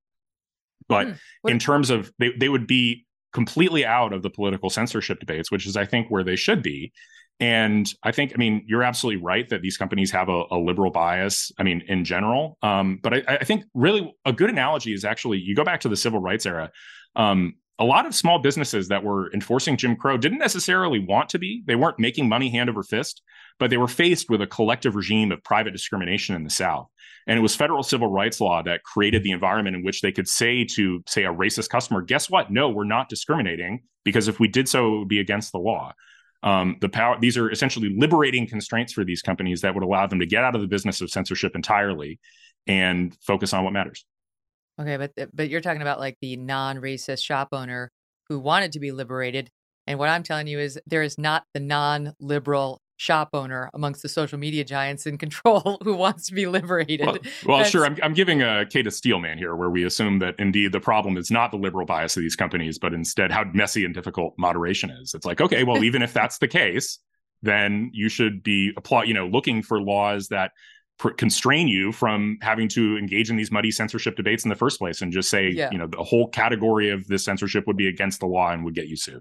But mm, in terms of, they, they would be completely out of the political censorship debates, which is, I think, where they should be. And I think, I mean, you're absolutely right that these companies have a, a liberal bias, I mean, in general. Um, but I, I think really a good analogy is actually, you go back to the civil rights era. Um, a lot of small businesses that were enforcing Jim Crow didn't necessarily want to be. They weren't making money hand over fist, but they were faced with a collective regime of private discrimination in the South. And it was federal civil rights law that created the environment in which they could say to, say, a racist customer, guess what? No, we're not discriminating, because if we did so, it would be against the law. Um, the power, these are essentially liberating constraints for these companies that would allow them to get out of the business of censorship entirely and focus on what matters. Okay, but but you're talking about like the non-racist shop owner who wanted to be liberated. And what I'm telling you is there is not the non-liberal shop owner amongst the social media giants in control who wants to be liberated. Well, well sure. I'm, I'm giving a Kate a steel man here, where we assume that indeed the problem is not the liberal bias of these companies, but instead how messy and difficult moderation is. It's like, okay, well, even if that's the case, then you should be apply, you know, looking for laws that pr- constrain you from having to engage in these muddy censorship debates in the first place, and just say, yeah. you know, the whole category of this censorship would be against the law and would get you sued.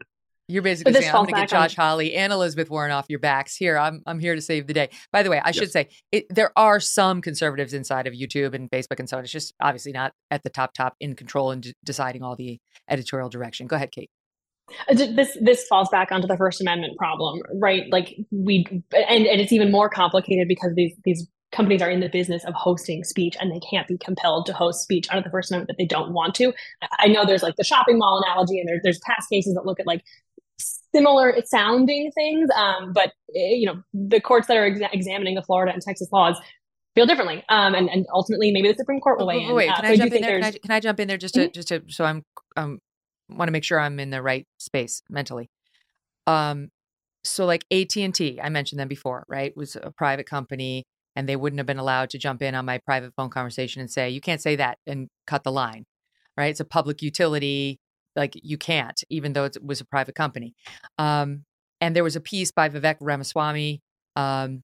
You're basically this saying, I'm falls going to get back on- Josh Hawley and Elizabeth Warren off your backs. Here, I'm I'm here to save the day. By the way, I Yes. should say, it, there are some conservatives inside of YouTube and Facebook and so on. It's just obviously not at the top, top in control and d- deciding all the editorial direction. Go ahead, Kate. Uh, This this falls back onto the First Amendment problem, right? Like we, and, and it's even more complicated because these these companies are in the business of hosting speech, and they can't be compelled to host speech under the First Amendment that they don't want to. I know there's like the shopping mall analogy, and there, there's past cases that look at like similar sounding things, um, but you know the courts that are exa- examining the Florida and Texas laws feel differently, um, and and ultimately maybe the Supreme Court will weigh in. Wait, Uh, can so I do jump in think there? Can I, there's- can I jump in there just to Mhm. just to so I'm um want to make sure I'm in the right space mentally. Um, so like A T and T, I mentioned them before, right? Was a private company, and they wouldn't have been allowed to jump in on my private phone conversation and say, you can't say that and cut the line, right? It's a public utility. Like you can't, even though it was a private company. Um, and there was a piece by Vivek Ramaswamy um,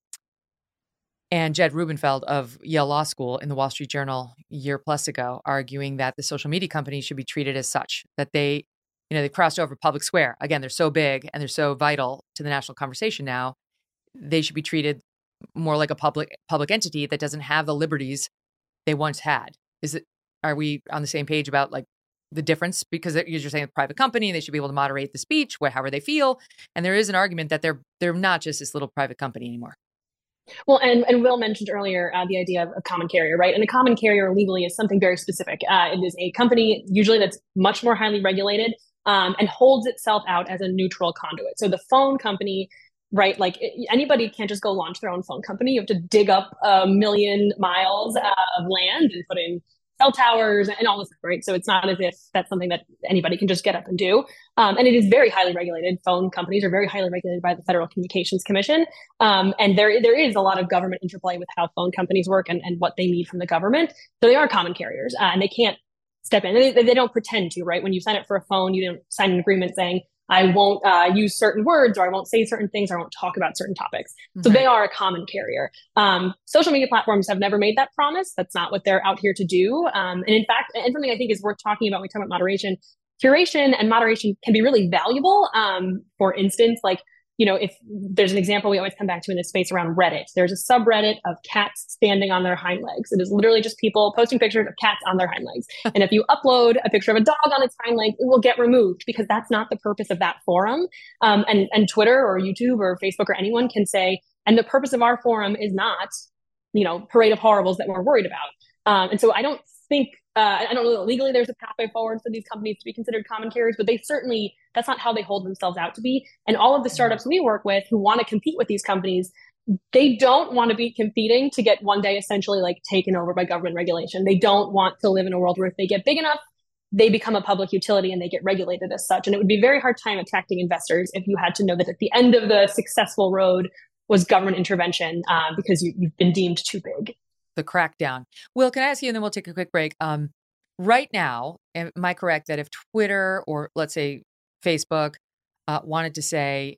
and Jed Rubenfeld of Yale Law School in the Wall Street Journal a year plus ago, arguing that the social media companies should be treated as such, that they, you know, they crossed over public square. Again, they're so big and they're so vital to the national conversation now. They should be treated more like a public public entity that doesn't have the liberties they once had. Is it? Are we on the same page about like the difference? Because you're saying a private company, they should be able to moderate the speech, however they feel, and there is an argument that they're they're not just this little private company anymore. Well, and, and Will mentioned earlier uh, the idea of a common carrier, right? And a common carrier legally is something very specific. Uh, it is a company usually that's much more highly regulated um, and holds itself out as a neutral conduit. So the phone company, right? Like it, anybody can't just go launch their own phone company. You have to dig up a million miles uh, of land and put in cell towers and all this stuff, right? So it's not as if that's something that anybody can just get up and do. Um, and it is very highly regulated. Phone companies are very highly regulated by the Federal Communications Commission. Um, and there, there is a lot of government interplay with how phone companies work and, and what they need from the government. So they are common carriers uh, and they can't step in. They, they don't pretend to, right? When you sign up for a phone, you don't sign an agreement saying, I won't uh, use certain words, or I won't say certain things, or I won't talk about certain topics. So Mhm. they are a common carrier. Um, social media platforms have never made that promise. That's not what they're out here to do. Um, and in fact, and something I think is worth talking about when we talk about moderation, curation and moderation can be really valuable. Um, for instance, like, you know, if there's an example we always come back to in this space around Reddit, there's a subreddit of cats standing on their hind legs. It is literally just people posting pictures of cats on their hind legs. And if you upload a picture of a dog on its hind leg, it will get removed because that's not the purpose of that forum. Um, and, and Twitter or YouTube or Facebook or anyone can say, and the purpose of our forum is not, you know, parade of horribles that we're worried about. Um, and so I don't think, uh, I don't know that legally there's a pathway forward for these companies to be considered common carriers, but they certainly, that's not how they hold themselves out to be. And all of the startups we work with who want to compete with these companies, they don't want to be competing to get one day essentially like taken over by government regulation. They don't want to live in a world where if they get big enough, they become a public utility and they get regulated as such. And it would be a very hard time attracting investors if you had to know that at the end of the successful road was government intervention uh, because you, you've been deemed too big. The crackdown. Will, can I ask you, and then we'll take a quick break. Um, right now, am I correct that if Twitter or let's say Facebook uh, wanted to say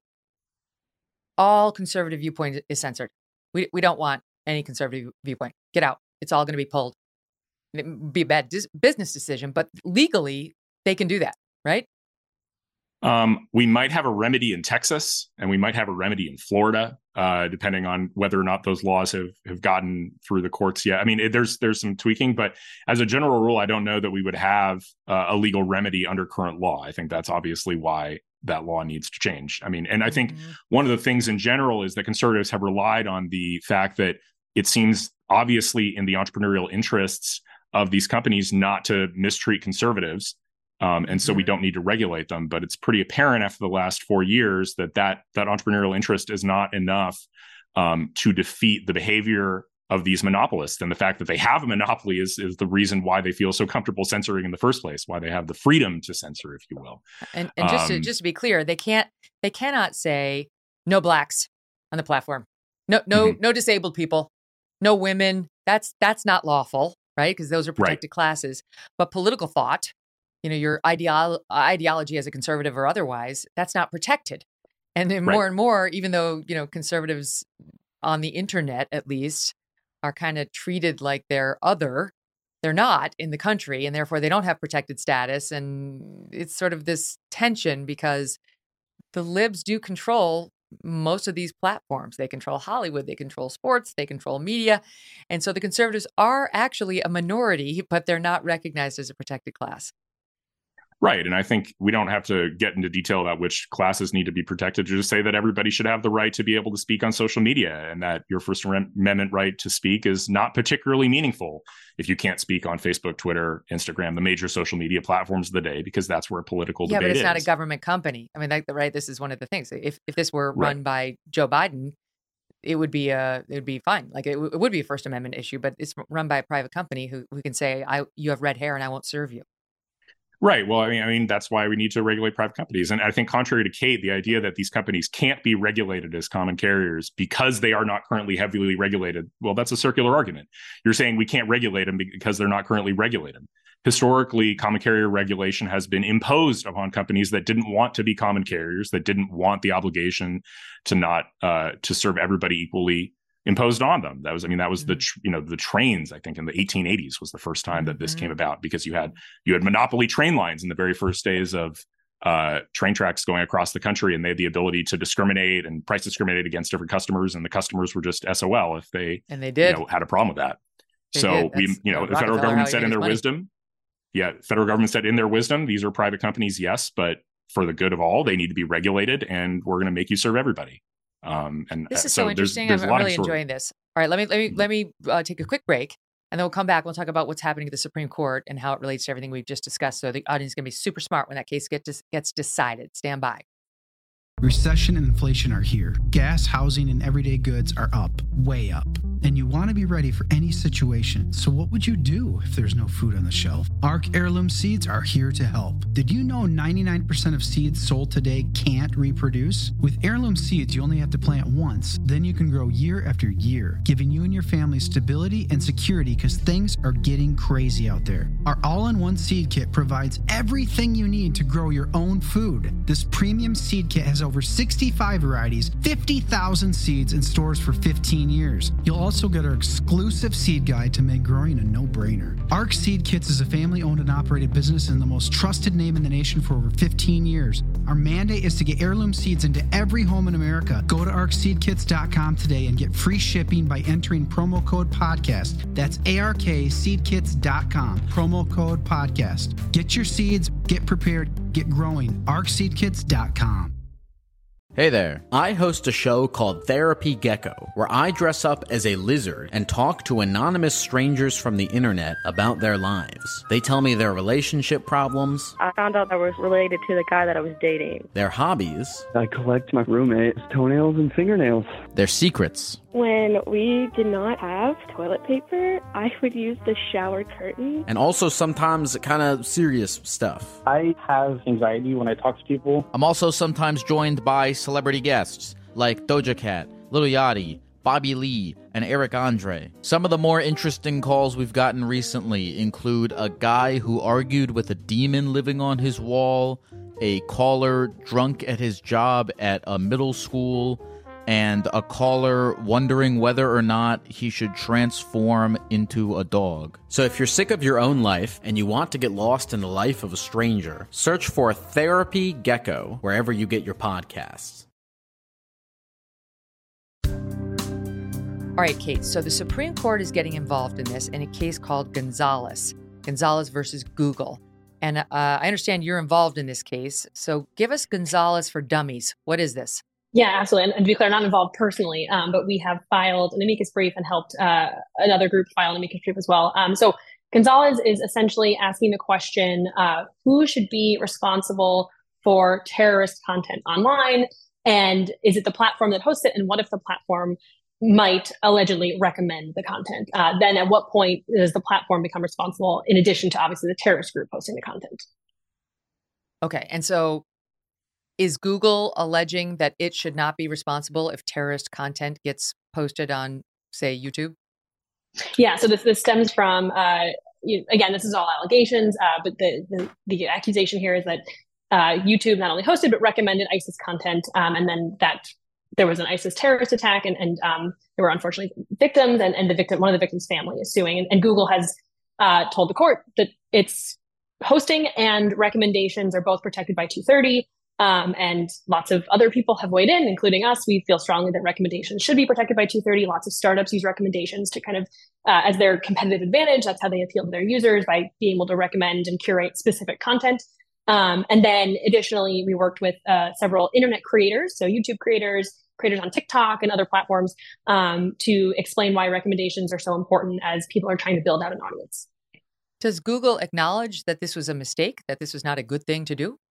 all conservative viewpoint is censored, we we don't want any conservative viewpoint, get out. It's all going to be pulled. It would be a bad dis- business decision, but legally they can do that, right? Um, we might have a remedy in Texas, and we might have a remedy in Florida, uh, depending on whether or not those laws have have gotten through the courts yet. I mean, it, there's there's some tweaking, but as a general rule, I don't know that we would have uh, a legal remedy under current law. I think that's obviously why that law needs to change. I mean, and I think Mhm. one of the things in general is that conservatives have relied on the fact that it seems obviously in the entrepreneurial interests of these companies not to mistreat conservatives. Um, and so we Mhm. don't need to regulate them, but it's pretty apparent after the last four years that that, that entrepreneurial interest is not enough um, to defeat the behavior of these monopolists. And the fact that they have a monopoly is, is the reason why they feel so comfortable censoring in the first place, why they have the freedom to censor, if you will. And and just to Um, just to be clear, they can't they cannot say no blacks on the platform, no no Mhm. no disabled people, no women. That's that's not lawful, right? Because those are Right. protected classes. But political thought, you know, your ideolo- ideology as a conservative or otherwise, that's not protected. And then Right. more and more, even though you know conservatives on the internet at least are kind of treated like they're other, they're not in the country, and therefore they don't have protected status. And it's sort of this tension because the libs do control most of these platforms. They control Hollywood, they control sports, they control media. And so the conservatives are actually a minority, but they're not recognized as a protected class. Right. And I think we don't have to get into detail about which classes need to be protected, to just say that everybody should have the right to be able to speak on social media, and that your First Amendment right to speak is not particularly meaningful if you can't speak on Facebook, Twitter, Instagram, the major social media platforms of the day, because that's where political yeah, debate is. Yeah, but it's not a government company. I mean, like, right, this is one of the things. If if this were run right. by Joe Biden, it would be a it would be fine. Like, it, w- it would be a First Amendment issue, but it's run by a private company who who can say, I you have red hair and I won't serve you. Right. Well, I mean, I mean, that's why we need to regulate private companies. And I think contrary to Kate, the idea that these companies can't be regulated as common carriers because they are not currently heavily regulated, well, that's a circular argument. You're saying we can't regulate them because they're not currently regulated. Historically, common carrier regulation has been imposed upon companies that didn't want to be common carriers, that didn't want the obligation to not uh, to serve everybody equally, imposed on them. That was, I mean, that was mm-hmm. the, tr- you know, the trains, I think in the eighteen eighties was the first time that this mm-hmm. came about, because you had, you had monopoly train lines in the very first days of uh, train tracks going across the country. And they had the ability to discriminate and price discriminate against different customers. And the customers were just S O L if they, and they did, you know, had a problem with that. They so we, you know, the federal government said in their money. wisdom, yeah, federal government said in their wisdom, these are private companies. Yes. But for the good of all, they need to be regulated, and we're going to make you serve everybody. Um, and this is so so interesting. There's, there's I'm really enjoying this. All right, let me let me let me uh, take a quick break, and then we'll come back. We'll talk about what's happening at the Supreme Court and how it relates to everything we've just discussed. So the audience is going to be super smart when that case gets gets decided. Stand by. Recession and inflation are here. Gas, housing, and everyday goods are up, way up. And you want to be ready for any situation. So what would you do if there's no food on the shelf? Arc Heirloom Seeds are here to help. Did you know ninety-nine percent of seeds sold today can't reproduce? With Heirloom Seeds, you only have to plant once. Then you can grow year after year, giving you and your family stability and security, because things are getting crazy out there. Our all-in-one seed kit provides everything you need to grow your own food. This premium seed kit has over sixty-five varieties, fifty thousand seeds, and stores for fifteen years. You'll also get our exclusive seed guide to make growing a no-brainer. Arc Seed Kits is a family-owned and operated business and the most trusted name in the nation for over fifteen years. Our mandate is to get heirloom seeds into every home in America. Go to arc seed kits dot com today and get free shipping by entering promo code podcast. That's A R K seed kits dot com, promo code podcast. Get your seeds, get prepared, get growing. arc seed kits dot com. Hey there. I host a show called Therapy Gecko, where I dress up as a lizard and talk to anonymous strangers from the internet about their lives. They tell me their relationship problems. I found out I was related to the guy that I was dating. Their hobbies. I collect my roommate's toenails and fingernails. Their secrets. When we did not have toilet paper, I would use the shower curtain. And also sometimes kind of serious stuff. I have anxiety when I talk to people. I'm also sometimes joined by celebrity guests like Doja Cat, Lil Yachty, Bobby Lee, and Eric Andre. Some of the more interesting calls we've gotten recently include a guy who argued with a demon living on his wall, a caller drunk at his job at a middle school, and a caller wondering whether or not he should transform into a dog. So if you're sick of your own life and you want to get lost in the life of a stranger, search for Therapy Gecko wherever you get your podcasts. All right, Kate, so the Supreme Court is getting involved in this in a case called Gonzalez, Gonzalez versus Google. And uh, I understand you're involved in this case. So give us Gonzalez for Dummies. What is this? Yeah, absolutely. And, and to be clear, not involved personally, um, but we have filed an amicus brief and helped uh, another group file an amicus brief as well. Um, so Gonzalez is essentially asking the question, uh, who should be responsible for terrorist content online? And is it the platform that hosts it? And what if the platform might allegedly recommend the content? Uh, then at what point does the platform become responsible, in addition to obviously the terrorist group hosting the content? Okay. And so is Google alleging that it should not be responsible if terrorist content gets posted on, say, YouTube? Yeah, so this this stems from, uh, you, again, this is all allegations, uh, but the, the the accusation here is that uh, YouTube not only hosted, but recommended ISIS content, um, and then that there was an ISIS terrorist attack, and, and um, there were unfortunately victims, and, and the victim, one of the victims' family is suing. And, and Google has uh, told the court that its hosting and recommendations are both protected by two thirty. Um, and lots of other people have weighed in, including us. We feel strongly that recommendations should be protected by two thirty. Lots of startups use recommendations to kind of uh, as their competitive advantage. That's how they appeal to their users, by being able to recommend and curate specific content. Um, and then additionally, we worked with uh, several internet creators, so YouTube creators, creators on TikTok and other platforms, um, to explain why recommendations are so important as people are trying to build out an audience. Does Google acknowledge that this was a mistake, that this was not a good thing to do?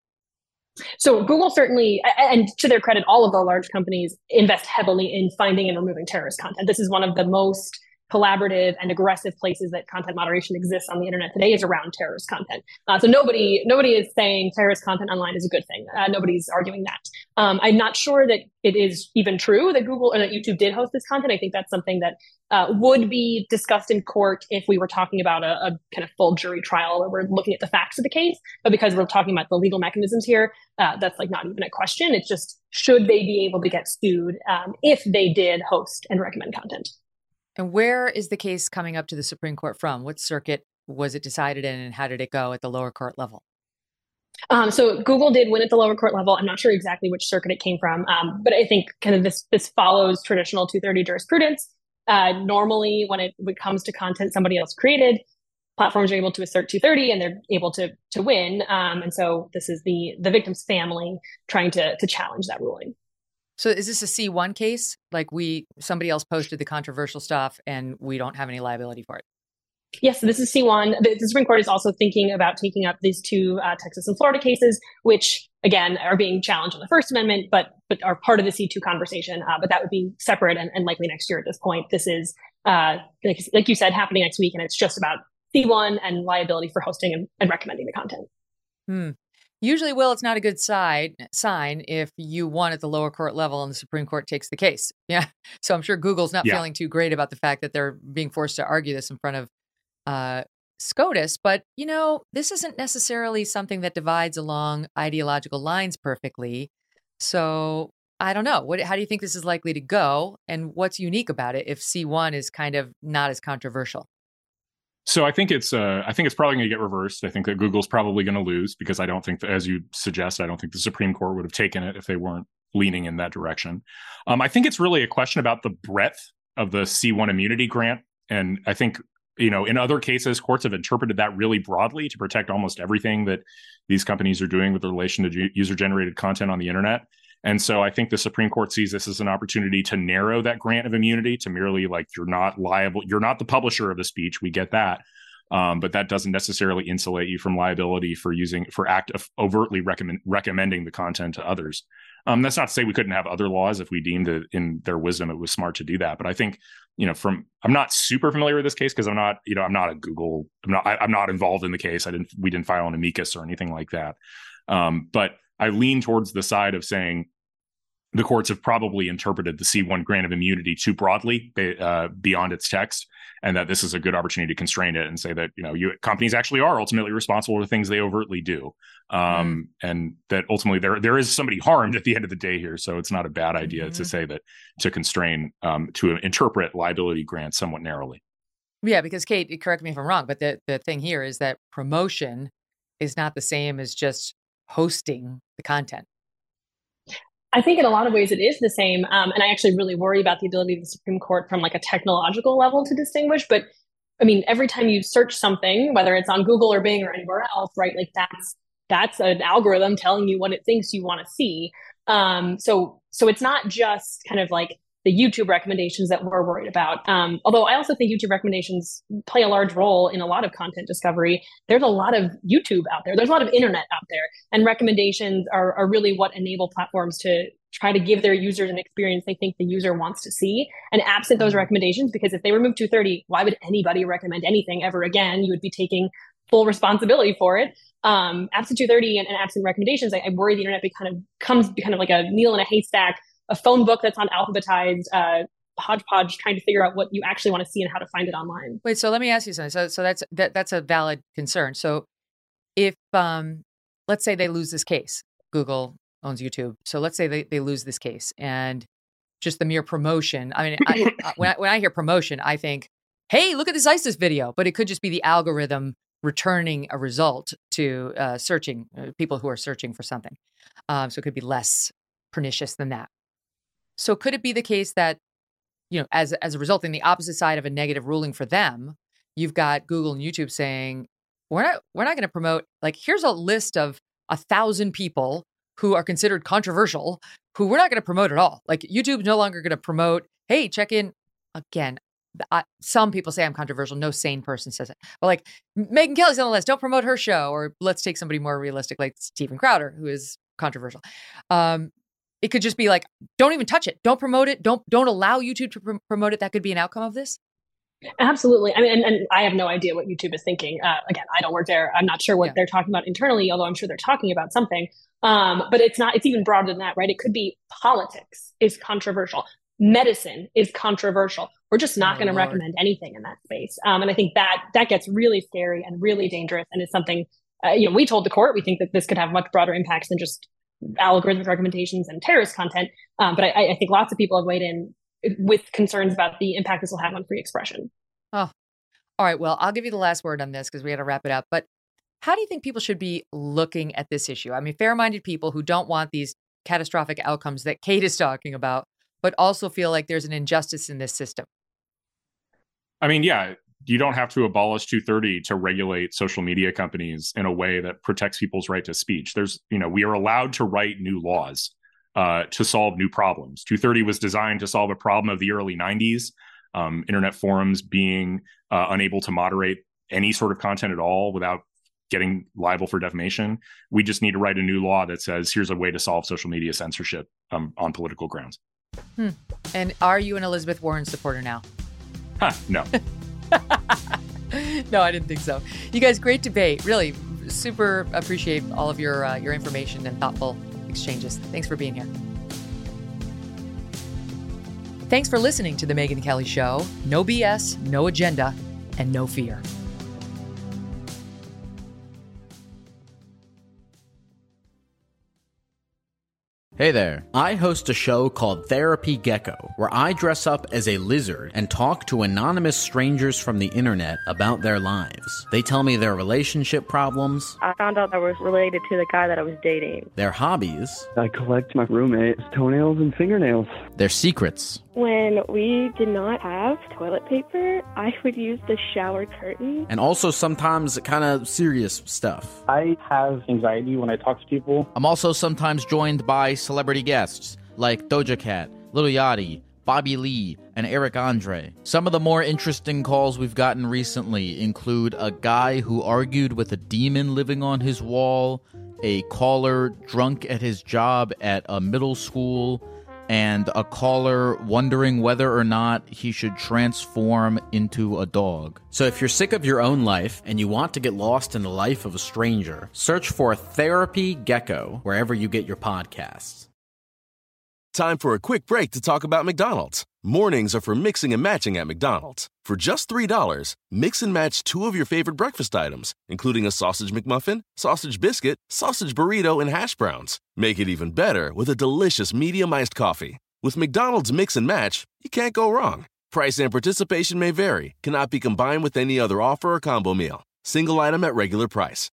So Google certainly, and to their credit, all of the large companies invest heavily in finding and removing terrorist content. This is one of the most collaborative and aggressive places that content moderation exists on the internet today, is around terrorist content. Uh, so nobody nobody is saying terrorist content online is a good thing. Uh, nobody's arguing that. Um, I'm not sure that it is even true that Google or that YouTube did host this content. I think that's something that uh, would be discussed in court if we were talking about a, a kind of full jury trial where we're looking at the facts of the case. But because we're talking about the legal mechanisms here, uh, that's like not even a question. It's just, should they be able to get sued um, if they did host and recommend content? And where is the case coming up to the Supreme Court from? What circuit was it decided in, and how did it go at the lower court level? Um, so Google did win at the lower court level. I'm not sure exactly which circuit it came from, um, but I think kind of this this follows traditional two thirty jurisprudence. Uh, normally, when it, when it comes to content somebody else created, platforms are able to assert two thirty and they're able to to win. Um, and so this is the the victim's family trying to to challenge that ruling. So is this a C one case? Like we, somebody else posted the controversial stuff and we don't have any liability for it? Yes, this is C one. The, the Supreme Court is also thinking about taking up these two uh, Texas and Florida cases, which again are being challenged on the First Amendment, but but are part of the C two conversation. Uh, but that would be separate and, and likely next year at this point. This is, uh, like, like you said, happening next week, and it's just about C one and liability for hosting and, and recommending the content. Hmm. Usually, Will, it's not a good side sign if you won at the lower court level and the Supreme Court takes the case. Yeah. So I'm sure Google's not yeah. feeling too great about the fact that they're being forced to argue this in front of uh, SCOTUS. But, you know, this isn't necessarily something that divides along ideological lines perfectly. So I don't know. What, how do you think this is likely to go? And what's unique about it if C one is kind of not as controversial? So I think it's uh, I think it's probably going to get reversed. I think that Google's probably going to lose because I don't think that, as you suggest, I don't think the Supreme Court would have taken it if they weren't leaning in that direction. Um, I think it's really a question about the breadth of the C one immunity grant. And I think, you know, in other cases, courts have interpreted that really broadly to protect almost everything that these companies are doing with relation to user-generated content on the internet. And so I think the Supreme Court sees this as an opportunity to narrow that grant of immunity to merely like, you're not liable, you're not the publisher of the speech. We get that. Um, but that doesn't necessarily insulate you from liability for using, for act of overtly recommend, recommending the content to others. Um, that's not to say we couldn't have other laws if we deemed it in their wisdom it was smart to do that. But I think, you know, from, I'm not super familiar with this case because I'm not, you know, I'm not a Google, I'm not, I, I'm not involved in the case. I didn't, we didn't file an amicus or anything like that. Um, but I lean towards the side of saying, the courts have probably interpreted the C one grant of immunity too broadly uh, beyond its text, and that this is a good opportunity to constrain it and say that, you know, you, companies actually are ultimately responsible for things they overtly do, um, mm. and that ultimately there there is somebody harmed at the end of the day here. So it's not a bad idea mm-hmm. to say that to constrain um, to interpret liability grants somewhat narrowly. Yeah, because Kate, correct me if I'm wrong, but the the thing here is that promotion is not the same as just hosting the content. I think in a lot of ways it is the same. Um, and I actually really worry about the ability of the Supreme Court from like a technological level to distinguish. But I mean, every time you search something, whether it's on Google or Bing or anywhere else, right, like that's that's an algorithm telling you what it thinks you want to see. Um, so so it's not just kind of like the YouTube recommendations that we're worried about. Um, although I also think YouTube recommendations play a large role in a lot of content discovery. There's a lot of YouTube out there. There's a lot of internet out there. And recommendations are, are really what enable platforms to try to give their users an experience they think the user wants to see. And absent those recommendations, because if they remove two thirty, why would anybody recommend anything ever again? You would be taking full responsibility for it. Um, absent two thirty and, and absent recommendations, I, I worry the internet be kind of, becomes kind of like a needle in a haystack, a phone book that's on alphabetized uh, hodgepodge, trying to figure out what you actually want to see and how to find it online. Wait, so let me ask you something. So, so that's that, that's a valid concern. So, if um, let's say they lose this case, Google owns YouTube. So let's say they, they lose this case, and just the mere promotion. I mean, I, when I, when I hear promotion, I think, hey, look at this ISIS video. But it could just be the algorithm returning a result to uh, searching uh, people who are searching for something. Um, so it could be less pernicious than that. So could it be the case that, you know, as as a result, in the opposite side of a negative ruling for them, you've got Google and YouTube saying, we're not we're not going to promote, like, here's a list of a thousand people who are considered controversial, who we're not going to promote at all. Like, YouTube's no longer going to promote, hey, check in. Again, I, some people say I'm controversial. No sane person says it. But like, Megyn Kelly's on the list. Don't promote her show. Or let's take somebody more realistic, like Steven Crowder, who is controversial. Um, it could just be like, don't even touch it. Don't promote it. Don't don't allow YouTube to pr- promote it. That could be an outcome of this. Absolutely. I mean, and, and I have no idea what YouTube is thinking. Uh, again, I don't work there. I'm not sure what yeah. they're talking about internally, although I'm sure they're talking about something. Um, but it's not, it's even broader than that, right? It could be politics is controversial. Medicine is controversial. We're just not oh, going to recommend anything in that space. Um, and I think that that gets really scary and really dangerous. And it's something, uh, you know, we told the court, we think that this could have much broader impacts than just algorithmic recommendations and terrorist content. Um, but I, I think lots of people have weighed in with concerns about the impact this will have on free expression. Oh, all right. Well, I'll give you the last word on this because we got to wrap it up. But how do you think people should be looking at this issue? I mean, fair-minded people who don't want these catastrophic outcomes that Kate is talking about, but also feel like there's an injustice in this system. I mean, yeah, you don't have to abolish two thirty to regulate social media companies in a way that protects people's right to speech. There's, you know, we are allowed to write new laws uh, to solve new problems. two thirty was designed to solve a problem of the early nineties, um, internet forums being uh, unable to moderate any sort of content at all without getting liable for defamation. We just need to write a new law that says, here's a way to solve social media censorship um, on political grounds. Hmm. And are you an Elizabeth Warren supporter now? Huh, no. No, I didn't think so. You guys, great debate. Really super appreciate all of your uh, your information and thoughtful exchanges. Thanks for being here. Thanks for listening to The Megyn Kelly Show. No B S, no agenda, and no fear. Hey there. I host a show called Therapy Gecko, where I dress up as a lizard and talk to anonymous strangers from the internet about their lives. They tell me their relationship problems. I found out I was related to the guy that I was dating. Their hobbies. I collect my roommate's toenails and fingernails. Their secrets. When we did not have toilet paper, I would use the shower curtain. And also sometimes kind of serious stuff. I have anxiety when I talk to people. I'm also sometimes joined by celebrity guests like Doja Cat, Lil Yachty, Bobby Lee, and Eric Andre. Some of the more interesting calls we've gotten recently include a guy who argued with a demon living on his wall, a caller drunk at his job at a middle school, and a caller wondering whether or not he should transform into a dog. So if you're sick of your own life and you want to get lost in the life of a stranger, search for Therapy Gecko wherever you get your podcasts. Time for a quick break to talk about McDonald's. Mornings are for mixing and matching at McDonald's. For just three dollars, mix and match two of your favorite breakfast items, including a sausage McMuffin, sausage biscuit, sausage burrito, and hash browns. Make it even better with a delicious medium iced coffee. With McDonald's Mix and Match, you can't go wrong. Price and participation may vary, cannot be combined with any other offer or combo meal. Single item at regular price.